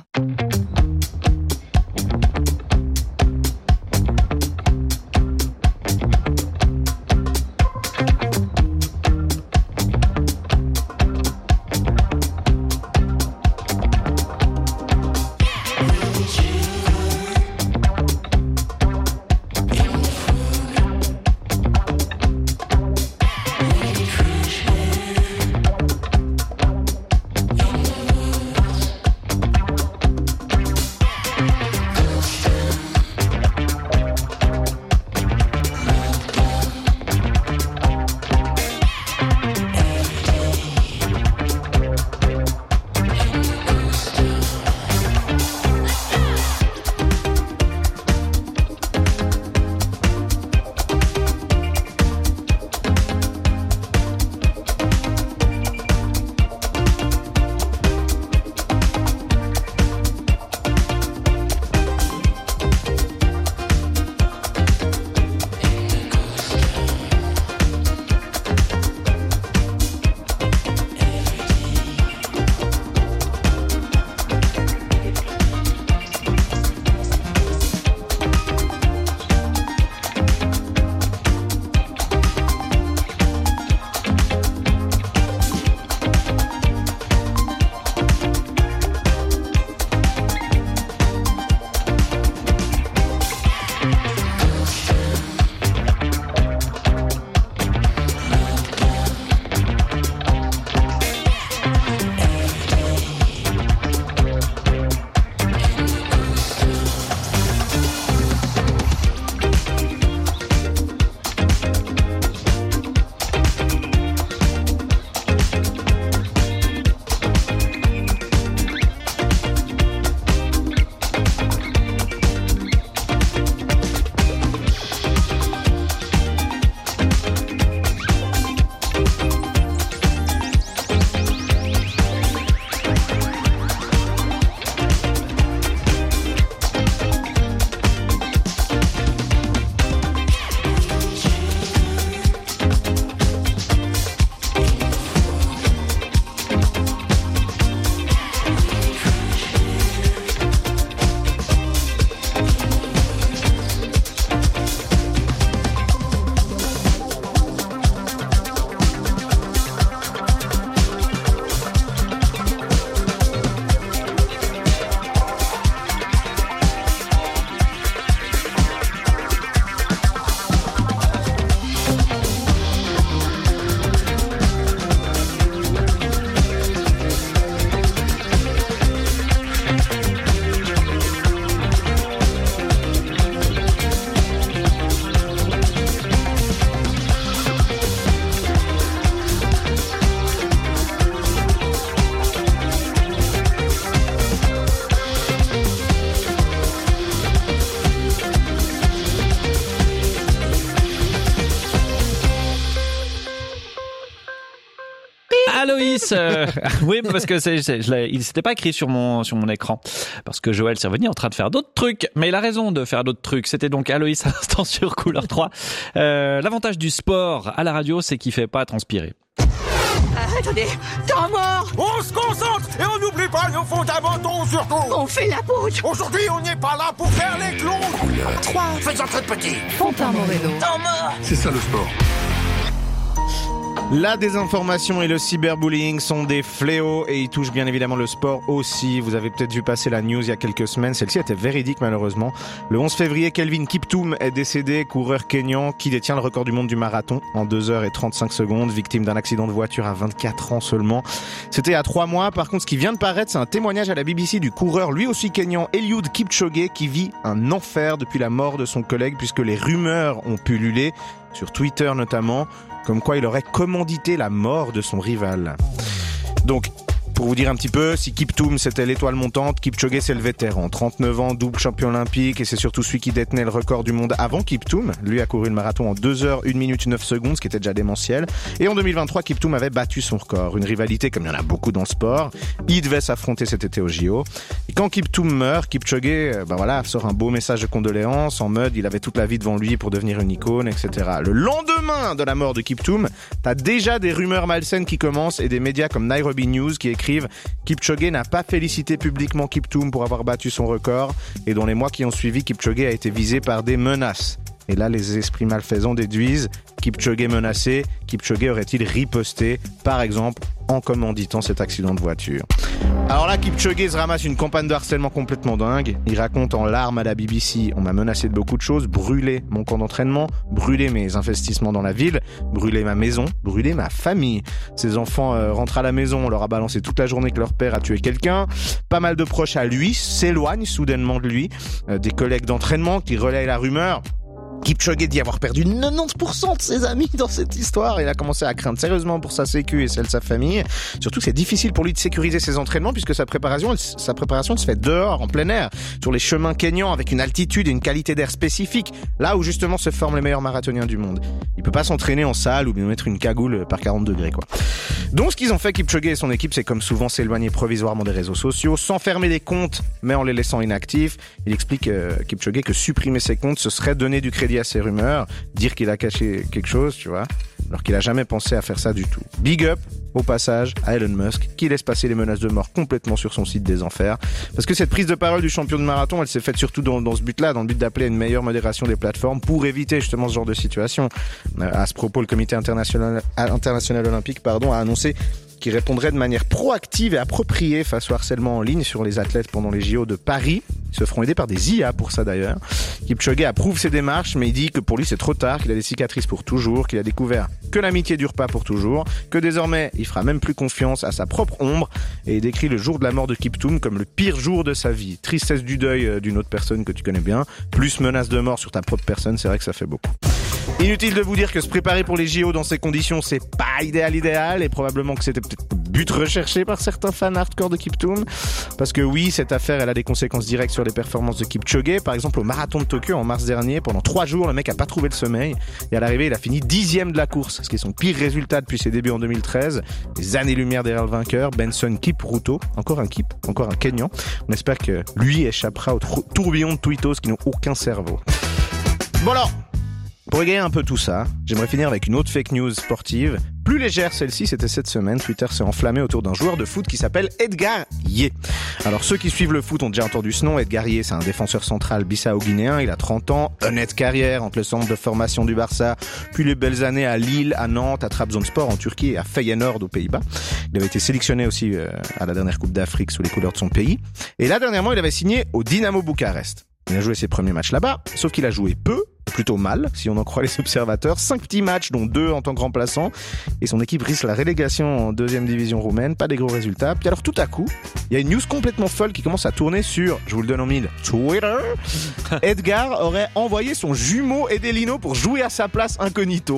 Aloïs, euh, oui, parce que c'est, c'est, je l'ai, il s'était pas écrit sur mon sur mon écran, parce que Joël s'est revenu en train de faire d'autres trucs. Mais il a raison de faire d'autres trucs. C'était donc Aloïs à l'instant sur Couleur trois. Euh, l'avantage du sport à la radio, c'est qu'il fait pas transpirer. Ah, attendez, temps mort! On se concentre et on n'oublie pas nos fondamentaux surtout! On fait la pute! Aujourd'hui, on n'est pas là pour faire les clowns! Couleur trois. Faites entrer de petit! Fontaine Morello. Temps mort! C'est ça le sport. La désinformation et le cyberbullying sont des fléaux et ils touchent bien évidemment le sport aussi. Vous avez peut-être vu passer la news il y a quelques semaines. Celle-ci était véridique malheureusement. Le onze février, Kelvin Kiptoum est décédé, coureur kényan qui détient le record du monde du marathon en deux heures trente-cinq secondes, victime d'un accident de voiture à vingt-quatre ans seulement. C'était il y a trois mois. Par contre, ce qui vient de paraître, c'est un témoignage à la B B C du coureur lui aussi kényan Eliud Kipchoge qui vit un enfer depuis la mort de son collègue puisque les rumeurs ont pullulé, sur Twitter notamment, comme quoi il aurait commandité la mort de son rival. Donc, Pour vous dire un petit peu, si Kiptoum c'était l'étoile montante, Kipchoge c'est le vétéran. trente-neuf ans, double champion olympique et c'est surtout celui qui détenait le record du monde avant Kiptoum. Lui a couru le marathon en deux heures, une minute neuf secondes, ce qui était déjà démentiel. Et en deux mille vingt-trois, Kiptoum avait battu son record. Une rivalité comme il y en a beaucoup dans le sport. Il devait s'affronter cet été au J O. Et quand Kiptoum meurt, Kipchoge ben voilà, sort un beau message de condoléances en mode il avait toute la vie devant lui pour devenir une icône, et cetera. Le lendemain de la mort de Kiptoum, t'as déjà des rumeurs malsaines qui commencent et des médias comme Nairobi News qui écrivent Kipchoge n'a pas félicité publiquement Kiptoum pour avoir battu son record et dans les mois qui ont suivi, Kipchoge a été visé par des menaces. Et là, les esprits malfaisants déduisent Kipchoge menacé, Kipchoge aurait-il riposté, par exemple, en commanditant cet accident de voiture. Alors là, Kipchoge se ramasse une campagne de harcèlement complètement dingue. Il raconte en larmes à la B B C, on m'a menacé de beaucoup de choses, brûler mon camp d'entraînement, brûler mes investissements dans la ville, brûler ma maison, brûler ma famille. Ses enfants euh, rentrent à la maison, on leur a balancé toute la journée que leur père a tué quelqu'un. Pas mal de proches à lui s'éloignent soudainement de lui. Euh, des collègues d'entraînement qui relayent la rumeur. Kipchoge dit avoir perdu quatre-vingt-dix pour cent de ses amis dans cette histoire. Il a commencé à craindre sérieusement pour sa sécu et celle de sa famille. Surtout, c'est difficile pour lui de sécuriser ses entraînements puisque sa préparation, elle, sa préparation elle se fait dehors, en plein air, sur les chemins kényans avec une altitude et une qualité d'air spécifique, là où justement se forment les meilleurs marathoniens du monde. Il peut pas s'entraîner en salle ou bien mettre une cagoule par quarante degrés, quoi. Donc, ce qu'ils ont fait, Kipchoge et son équipe, c'est comme souvent s'éloigner provisoirement des réseaux sociaux, sans fermer les comptes, mais en les laissant inactifs. Il explique, euh, Kipchoge, que supprimer ses comptes, ce serait donner du crédit à ses rumeurs, dire qu'il a caché quelque chose, tu vois, alors qu'il a jamais pensé à faire ça du tout. Big up, au passage, à Elon Musk, qui laisse passer les menaces de mort complètement sur son site des enfers. Parce que cette prise de parole du champion de marathon, elle s'est faite surtout dans, dans ce but-là, dans le but d'appeler à une meilleure modération des plateformes pour éviter justement ce genre de situation. À ce propos, le comité international, international olympique, pardon, a annoncé qui répondrait de manière proactive et appropriée face au harcèlement en ligne sur les athlètes pendant les J O de Paris. Ils se feront aider par des I A pour ça d'ailleurs. Kipchoge approuve ses démarches, mais il dit que pour lui c'est trop tard, qu'il a des cicatrices pour toujours, qu'il a découvert que l'amitié dure pas pour toujours, que désormais il fera même plus confiance à sa propre ombre, et il décrit le jour de la mort de Kiptoum comme le pire jour de sa vie. Tristesse du deuil d'une autre personne que tu connais bien, plus menace de mort sur ta propre personne, c'est vrai que ça fait beaucoup. Inutile de vous dire que se préparer pour les J O dans ces conditions, c'est pas idéal idéal, et probablement que c'était peut-être le but recherché par certains fans hardcore de Kiptoum. Parce que oui, cette affaire, elle a des conséquences directes sur les performances de Kipchoge. Par exemple, au marathon de Tokyo en mars dernier, pendant trois jours, le mec a pas trouvé le sommeil. Et à l'arrivée, il a fini dixième de la course, ce qui est son pire résultat depuis ses débuts en deux mille treize. Des années-lumière derrière le vainqueur, Benson Kipruto. Encore un Kip, encore un Kenyan. On espère que lui échappera au trou- tourbillon de tweetos qui n'ont aucun cerveau. Bon alors, pour égayer un peu tout ça, j'aimerais finir avec une autre fake news sportive. Plus légère, celle-ci, c'était cette semaine. Twitter s'est enflammé autour d'un joueur de foot qui s'appelle Edgar Yé. Alors, ceux qui suivent le foot ont déjà entendu ce nom. Edgar Yé, c'est un défenseur central bissau-guinéen. Il a trente ans, honnête carrière entre le centre de formation du Barça, puis les belles années à Lille, à Nantes, à Trabzonspor en Turquie et à Feyenoord aux Pays-Bas. Il avait été sélectionné aussi euh, à la dernière Coupe d'Afrique sous les couleurs de son pays. Et là, dernièrement, il avait signé au Dynamo Bucarest. Il a joué ses premiers matchs là-bas, sauf qu'il a joué peu, plutôt mal, si on en croit les observateurs. Cinq petits matchs, dont deux en tant que remplaçant. Et son équipe risque la relégation en deuxième division roumaine. Pas des gros résultats. Puis alors tout à coup, il y a une news complètement folle qui commence à tourner sur, je vous le donne en mille, Twitter. Edgar aurait envoyé son jumeau Edelino pour jouer à sa place incognito.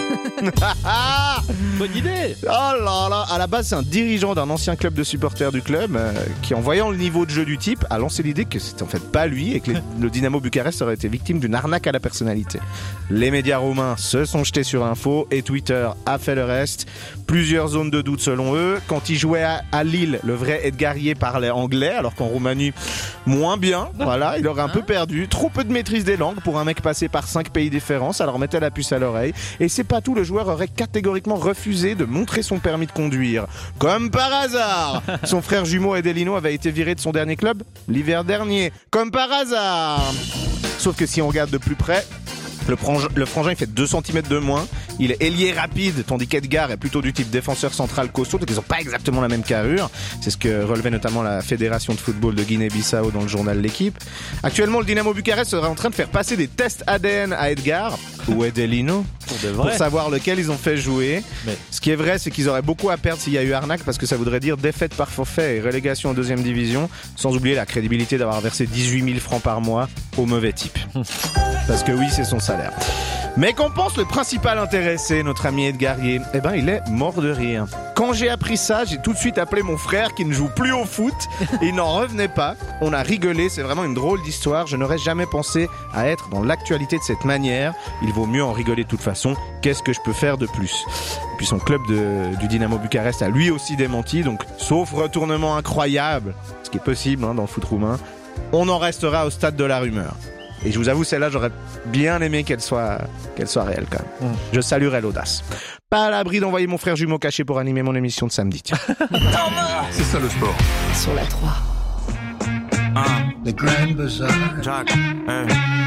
Bonne idée. Oh là là. À la base, c'est un dirigeant d'un ancien club de supporters du club euh, qui, en voyant le niveau de jeu du type, a lancé l'idée que c'était en fait pas lui et que les, le Dynamo Bucarest aurait été victime d'une arnaque à la personnalité. Les médias roumains se sont jetés sur l'info et Twitter a fait le reste. Plusieurs zones de doute selon eux. Quand il jouait à, à Lille, le vrai Edgar Yé parlait anglais, alors qu'en Roumanie, moins bien. Voilà, il aurait un peu perdu. Trop peu de maîtrise des langues pour un mec passé par cinq pays différents. Ça leur mettait la puce à l'oreille. Et c'est pas tout, le joueur aurait catégoriquement refusé de montrer son permis de conduire. Comme par hasard, son frère jumeau Edelino avait été viré de son dernier club l'hiver dernier. Comme par hasard. Sauf que si on regarde de plus près, le, frangin, le frangin il fait deux centimètres de moins, il est ailier rapide, tandis qu'Edgar est plutôt du type défenseur central costaud, donc ils n'ont pas exactement la même carrure. C'est ce que relevait notamment la Fédération de football de Guinée-Bissau dans le journal L'Équipe. Actuellement, le Dynamo Bucarest serait en train de faire passer des tests A D N à Edgar, ou Edelino, pour, pour savoir lequel ils ont fait jouer. Mais... Ce qui est vrai, c'est qu'ils auraient beaucoup à perdre s'il y a eu arnaque, parce que ça voudrait dire défaite par forfait et relégation en deuxième division, sans oublier la crédibilité d'avoir versé dix-huit mille francs par mois au mauvais type. Parce que oui, c'est son salaire. Mais qu'on pense le principal intéressé, notre ami Edgarier, eh ben il est mort de rire. Quand j'ai appris ça, j'ai tout de suite appelé mon frère qui ne joue plus au foot et il n'en revenait pas. On a rigolé, c'est vraiment une drôle d'histoire. Je n'aurais jamais pensé à être dans l'actualité de cette manière. Il vaut mieux en rigoler de toute façon. Qu'est-ce que je peux faire de plus ? Et puis son club de, du Dynamo Bucarest a lui aussi démenti, donc sauf retournement incroyable, ce qui est possible hein, dans le foot roumain, on en restera au stade de la rumeur. Et je vous avoue, celle-là, j'aurais bien aimé qu'elle soit, qu'elle soit réelle quand même. Mmh. Je saluerai l'audace. Pas à l'abri d'envoyer mon frère jumeau caché pour animer mon émission de samedi. Tiens. C'est ça le sport. Sur la trois. Un. The Grand Bazaar. Jack. Hey.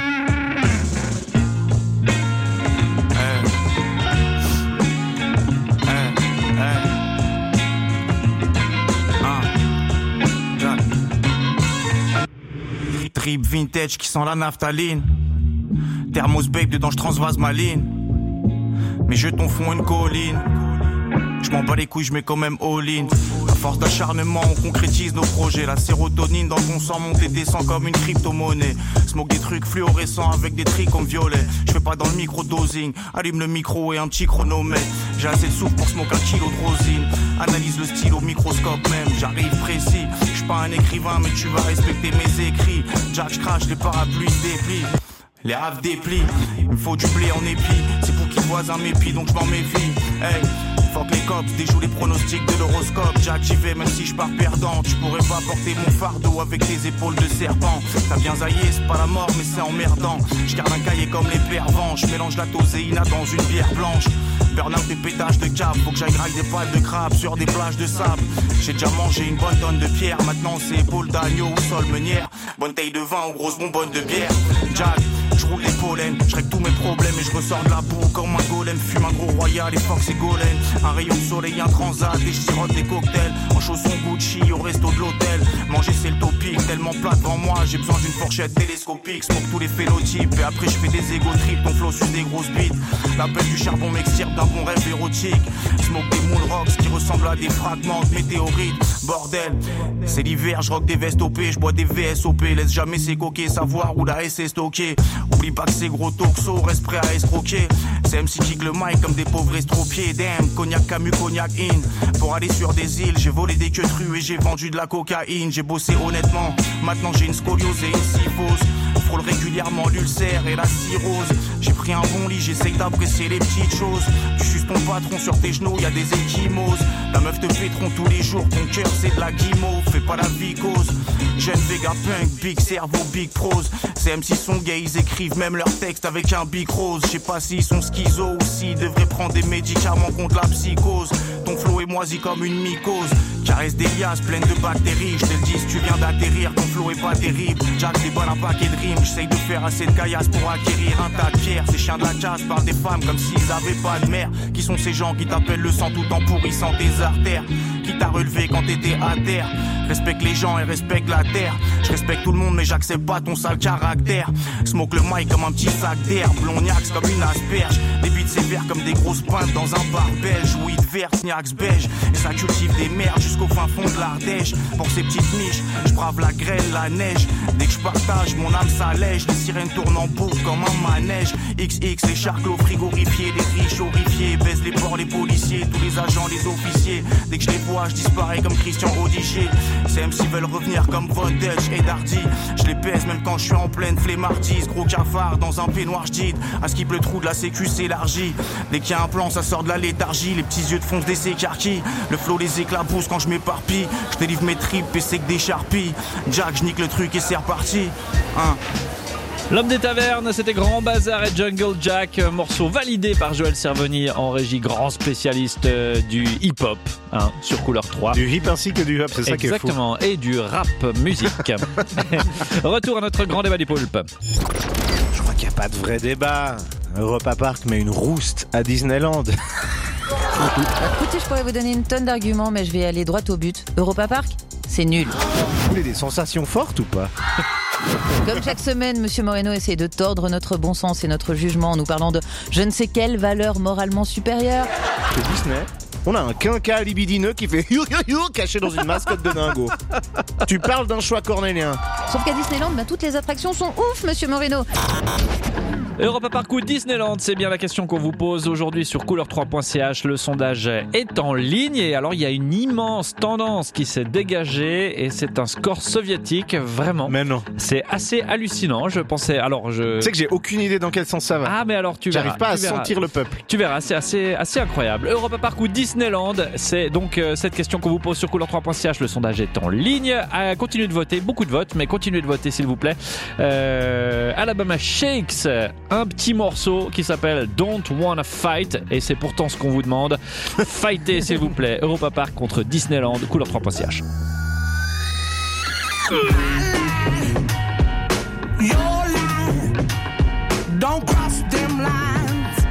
Trip vintage qui sent la naphtaline. Thermos babe dedans je transvase ma ligne. Mes jetons font une colline. Je m'en bats les couilles, je mets quand même all-in. À force d'acharnement, on concrétise nos projets. La sérotonine dans ton sang monte et descend comme une crypto-monnaie. Smoke des trucs fluorescents avec des trichomes violets. Je fais pas dans le micro-dosing. Allume le micro et un petit chronomètre. J'ai assez de souffle pour smoke un kilo de rosine. Analyse le style au microscope même, j'arrive précis. Je suis pas un écrivain mais tu vas respecter mes écrits. Jack, je crache, les parapluies se déplient. Les raves déplient, il me faut du blé en épi. C'est pour qu'ils voient un mépi donc je m'en méfie. Hey, fuck les cops, déjoue les pronostics de l'horoscope. Jack, j'y vais même si je pars perdant. Tu pourrais pas porter mon fardeau avec tes épaules de serpent. T'as bien zaillé, c'est pas la mort mais c'est emmerdant. Je garde un cahier comme les pervenches. Je mélange la toséina dans une bière blanche. Burn-out des pétages de cap, faut que j'aille graille des pales de crabe sur des plages de sable. J'ai déjà mangé une bonne tonne de pierre, maintenant c'est épaule d'agneau ou sol meunière. Bonne taille de vin ou grosse bonbonne de bière. Jack, je roule les pollens, je règle tous mes problèmes et je ressors de la boue comme un golem. Fume un gros royal et Fox et Golem. Un rayon de soleil, un transat et je sirote des cocktails. En chaussons Gucci au resto de l'hôtel. Manger c'est le topic, tellement plat devant moi. J'ai besoin d'une fourchette télescopique. Smoke tous les phénotypes et après je fais des égo trips. Ton flow sur des grosses bites. L'appel du charbon m'extirpe d'un bon rêve érotique. Smoke des moon rocks qui ressemblent à des fragments de météorites. Bordel, c'est l'hiver, je rock des vestes O P, je bois des V S O P. Laisse jamais ces coquets savoir où la S est stockée. Oublie pas que ces gros toxos restent prêts à escroquer. C'est M C kick le mic comme des pauvres estropiés. Damn, cognac Camus, cognac in. Pour aller sur des îles, j'ai volé des queutrues et j'ai vendu de la cocaïne. J'ai bossé honnêtement, maintenant j'ai une scoliose et une syphose. Frôle régulièrement l'ulcère et la cirrhose. J'ai pris un bon lit, j'essaye d'apprécier les petites choses. Tu suces ton patron sur tes genoux, y'a des échymoses. La meuf te pétron tous les jours, ton cœur c'est de la guimauve. Fais pas la vicose. Jeune véga punk, big cerveau, big prose. Ces M C sont gays, ils écrivent même leurs textes avec un big rose. Je sais pas s'ils sont schizo ou s'ils devraient prendre des médicaments contre la psychose. Ton flow est moisi comme une mycose. Caresse des liasses pleines de bactéries. Je te le dis si tu viens d'atterrir, ton flow est pas terrible. Jack déballe un paquet de rimes. J'essaye de faire assez de caillasse pour acquérir un tas de pierres. Ces chiens de la casse parlent des femmes comme s'ils avaient pas de mère. Qui sont ces gens qui t'appellent le sang tout en pourrissant tes artères? Qui t'a relevé quand t'étais à terre? Respecte les gens et respecte la terre. Je respecte tout le monde mais j'accepte pas ton sale caractère. Smoke le mic comme un petit sac d'herbe. Blognax comme une asperge. Des bites sévères comme des grosses pintes dans un bar belge. Weed vert, Sniax beige. Et ça cultive des merdes jusqu'au fin fond de l'Ardèche. Pour ces petites niches, je brave la grêle, la neige. Dès que je partage, mon âme s'allège. Les sirènes tournent en boucle comme un manège. X X, les charclos frigorifiés. Les riches horrifiés, baissent les ports, les policiers. Tous les agents, les officiers. Dès que je les vois, je disparais comme Christian Odigier. Ces M C veulent revenir comme Von Dutch et Dardy. Je les pèse même quand je suis en pleine flemmardise. Gros cafard dans un peignoir j'dite. À skip le trou de la sécu s'élargit. Dès qu'il y a un plan ça sort de la léthargie. Les petits yeux de fonce des s'écarquillent. Le flow les éclabousse quand je m'éparpille. Je délivre mes tripes et c'est que des charpies. Jack, je nique le truc et c'est reparti. Hein. L'homme des tavernes, c'était Grand Bazar et Jungle Jack, morceau validé par Joël Cervoni en régie, grand spécialiste du hip-hop, hein, sur Couleur trois. Du hip ainsi que du hop, c'est ça qui est fou. Exactement, et du rap musique. Retour à notre grand débat des poulpes. Je crois qu'il n'y a pas de vrai débat. Europa Park met une rouste à Disneyland. Écoutez, je pourrais vous donner une tonne d'arguments, mais je vais aller droit au but. Europa Park, c'est nul. Vous voulez des sensations fortes ou pas? Comme chaque semaine, Monsieur Moreno essaie de tordre notre bon sens et notre jugement en nous parlant de je ne sais quelle valeur moralement supérieure. Chez Disney, on a un quinca libidineux qui fait you you you caché dans une mascotte de dingo. Tu parles d'un choix cornélien. Sauf qu'à Disneyland, bah, toutes les attractions sont ouf, Monsieur Moreno. Europa Park ou Disneyland, c'est bien la question qu'on vous pose aujourd'hui sur couleur trois point c h. Le sondage est en ligne et alors il y a une immense tendance qui s'est dégagée et c'est un score soviétique, vraiment. Mais non. C'est assez hallucinant, je pensais... Alors je... Tu sais que j'ai aucune idée dans quel sens ça va. Ah mais alors tu verras. J'arrive pas à tu verras. sentir le peuple. Tu verras, c'est assez, assez incroyable. Europa Park ou Disneyland, c'est donc euh, cette question qu'on vous pose sur couleur trois point c h. Le sondage est en ligne. Euh, continuez de voter, beaucoup de votes, mais continuez de voter s'il vous plaît. Euh, Alabama Shakes, un petit morceau qui s'appelle Don't Wanna Fight et c'est pourtant ce qu'on vous demande. Fightez s'il vous plaît. Europa Park contre Disneyland, couleur trois point c h. Your line, don't cross them lines.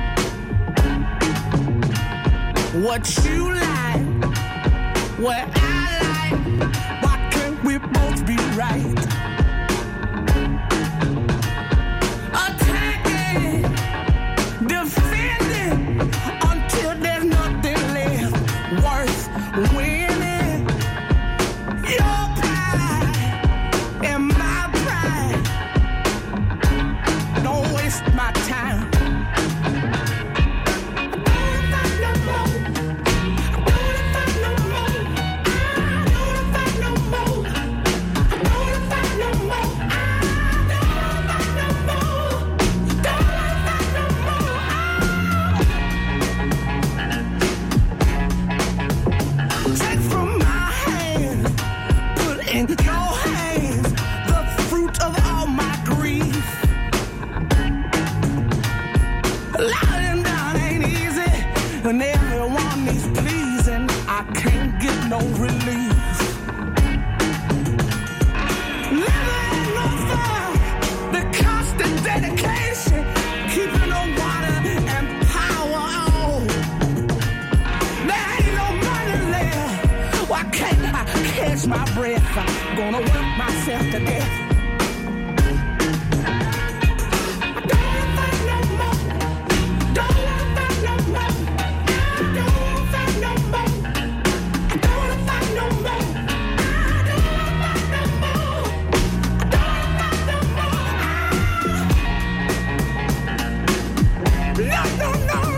What you like, what I like, why can't we both be right? Attacking, defending, until there's nothing left worth winning. Your pride and my pride, don't waste my time. Take from my hands, put in your hands the fruit of all my grief. Lying down ain't easy, and everyone needs pleasing. I can't get no relief. Living no fun, the constant dedication, keeping the water and power on. There ain't no money left. Why can't I catch my breath? I'm gonna work myself to death. I don't wanna fight no more. Don't wanna fight no more. I don't wanna fight no more. I don't wanna fight no more. I don't wanna fight no more. I don't wanna fight no more. No, no, no, no.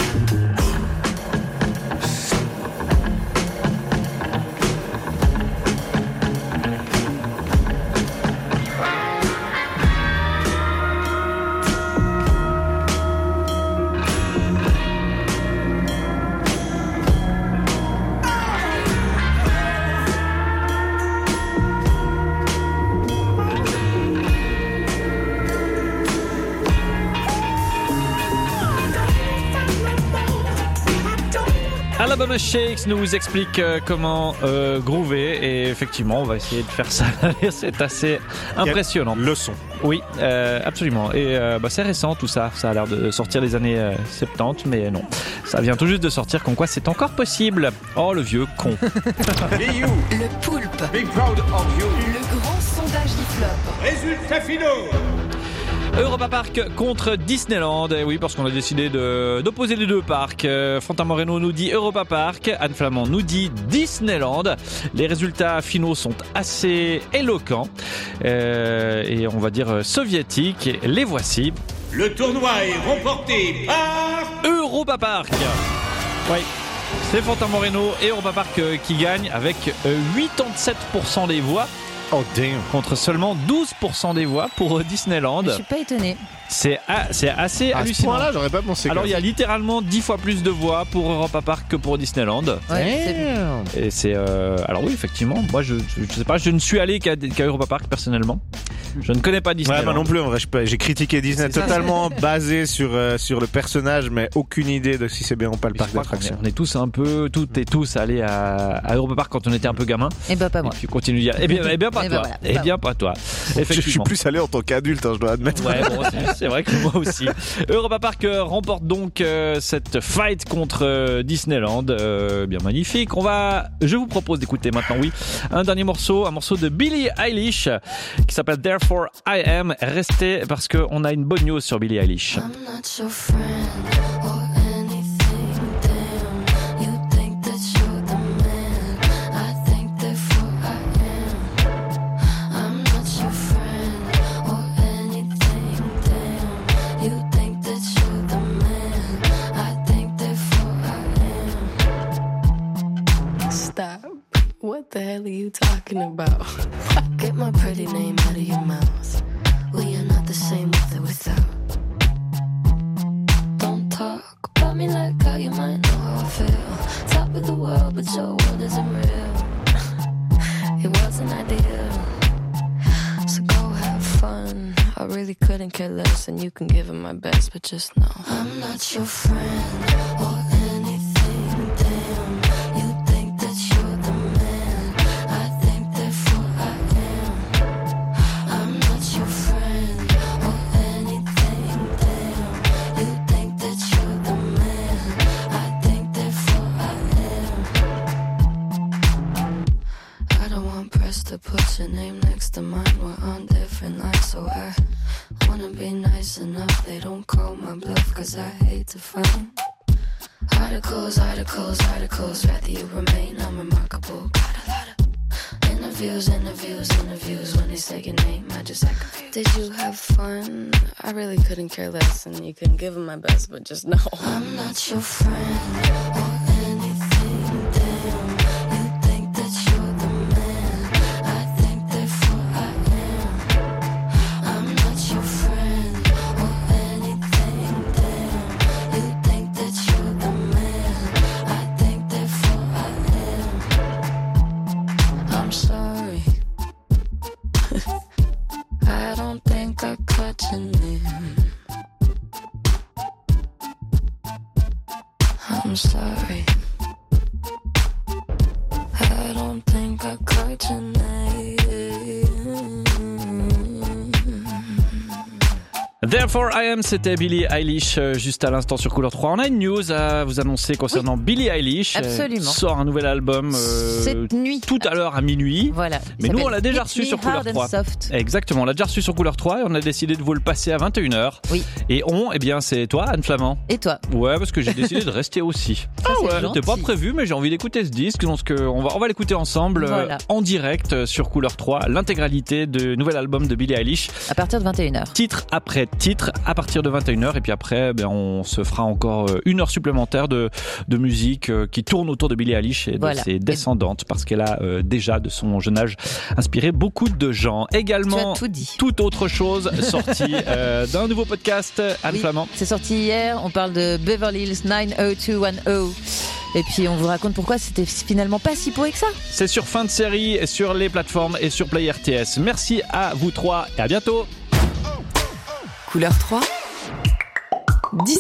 Alabama Shakes nous explique euh, comment euh, groover et effectivement on va essayer de faire ça. C'est assez impressionnant. Leçon. Oui, euh, absolument. Et euh, bah, c'est récent tout ça. Ça a l'air de sortir des années euh, soixante-dix, mais non. Ça vient tout juste de sortir, comme quoi c'est encore possible. Oh, le vieux con. Le poulpe. Big proud of you. Le grand sondage du flop. Résultat finaux. Europa Park contre Disneyland. Et oui, parce qu'on a décidé de, d'opposer les deux parcs. Euh, Fantin Moreno nous dit Europa Park. Anne Flamand nous dit Disneyland. Les résultats finaux sont assez éloquents. Euh, et on va dire soviétiques. Les voici. Le tournoi est remporté par Europa Park. Oui. C'est Fantin Moreno et Europa Park euh, qui gagnent avec euh, quatre-vingt-dix-sept pour cent des voix. Oh damn. Contre seulement douze pour cent des voix pour euh, Disneyland. Je suis pas étonné. C'est, a- c'est assez À ce hallucinant. point-là, j'aurais pas pensé. Alors quand il y a même. littéralement dix fois plus de voix pour Europa Park que pour Disneyland. Ouais, c'est- Et c'est euh, alors oui effectivement. Moi je, je je sais pas. Je ne suis allé qu'à, qu'à Europa Park personnellement. Je ne connais pas Disneyland. Ouais, moi non plus, en vrai, je peux- j'ai critiqué Disney C'est ça, totalement basé sur, euh, sur le personnage, mais aucune idée de si c'est bien ou pas le Je parc crois qu'on est, d'attractions. on est tous un peu, toutes et tous allés à, à Europa Park quand on était un peu gamin. Et bah pas moi. Et puis continue de dire. Eh bien, eh bien pas Eh ben toi. voilà. Eh bien pas toi. Je suis Effectivement. plus allé en tant qu'adulte, hein, je dois admettre. Ouais, bon, c'est, c'est vrai que moi aussi. Europa Park euh, remporte donc euh, cette fight contre euh, Disneyland. Euh, bien magnifique. On va, je vous propose d'écouter maintenant, oui, un dernier morceau, un morceau de Billie Eilish qui s'appelle Therefore I Am. Restez parce que on a une bonne news sur Billie Eilish. I'm not your friend or anything. Damn, you think that you're the man. I think therefore I am. I'm not your friend or anything. Damn, you the hell are you talking about? Get my pretty name out of your mouth. We are not the same with or without. Don't talk about me like how you might know how I feel. Top of the world, but your world isn't real. It wasn't ideal. So go have fun. I really couldn't care less, and you can give it my best, but just know I'm not your friend or anything. Damn, you think that you're the man. I think therefore I am. I'm not your friend or anything. Damn, you think that you're the man. I think therefore I am. I don't want press to put your name next to mine. We're on different lines, so I wanna be nice enough. They don't call my bluff, cause I hate to find articles, articles, articles. Rather you remain unremarkable. Got a lot of interviews, interviews, interviews. When they say your name, I just act confused. Did you have fun? I really couldn't care less, and you couldn't give them my best, but just know I'm not your friend or anything. Damn, you think that you're the man. I think therefore I am. I'm not your friend or anything. Damn, you think that you're the man. I think therefore I am. I'm sorry. I don't think I caught your name. I'm sorry. I don't think I caught your name. Therefore I Am, c'était Billie Eilish euh, juste à l'instant sur Couleur trois. On a une news à vous annoncer concernant oui. Billie Eilish. Absolument. Elle sort un nouvel album euh, cette nuit. Tout à l'heure à minuit. Voilà. Mais nous on l'a déjà reçu sur Couleur trois. Exactement, on l'a déjà reçu sur Couleur trois et on a décidé de vous le passer à vingt et une heures. Oui. Et on, eh bien c'est toi Anne Flamand. Et toi. Ouais, parce que j'ai décidé de rester aussi. Ça, ah ouais, gentil. c'était pas prévu mais j'ai envie d'écouter ce disque. Donc on va, on va l'écouter ensemble voilà. euh, en direct sur Couleur trois. L'intégralité du nouvel album de Billie Eilish. À partir de vingt et une heures. Titre après titre, à partir de vingt et une heures et puis après ben, on se fera encore une heure supplémentaire de, de musique euh, qui tourne autour de Billie Eilish et de voilà. ses descendantes parce qu'elle a euh, déjà de son jeune âge inspiré beaucoup de gens. Également tout dit. toute autre chose sortie euh, d'un nouveau podcast Anne oui, Flamand. C'est sorti hier, on parle de Beverly Hills nine oh two one oh et puis on vous raconte pourquoi c'était finalement pas si pourri que ça. C'est sur Fin de série, sur les plateformes et sur Play R T S. Merci à vous trois et à bientôt. Couleur trois. dix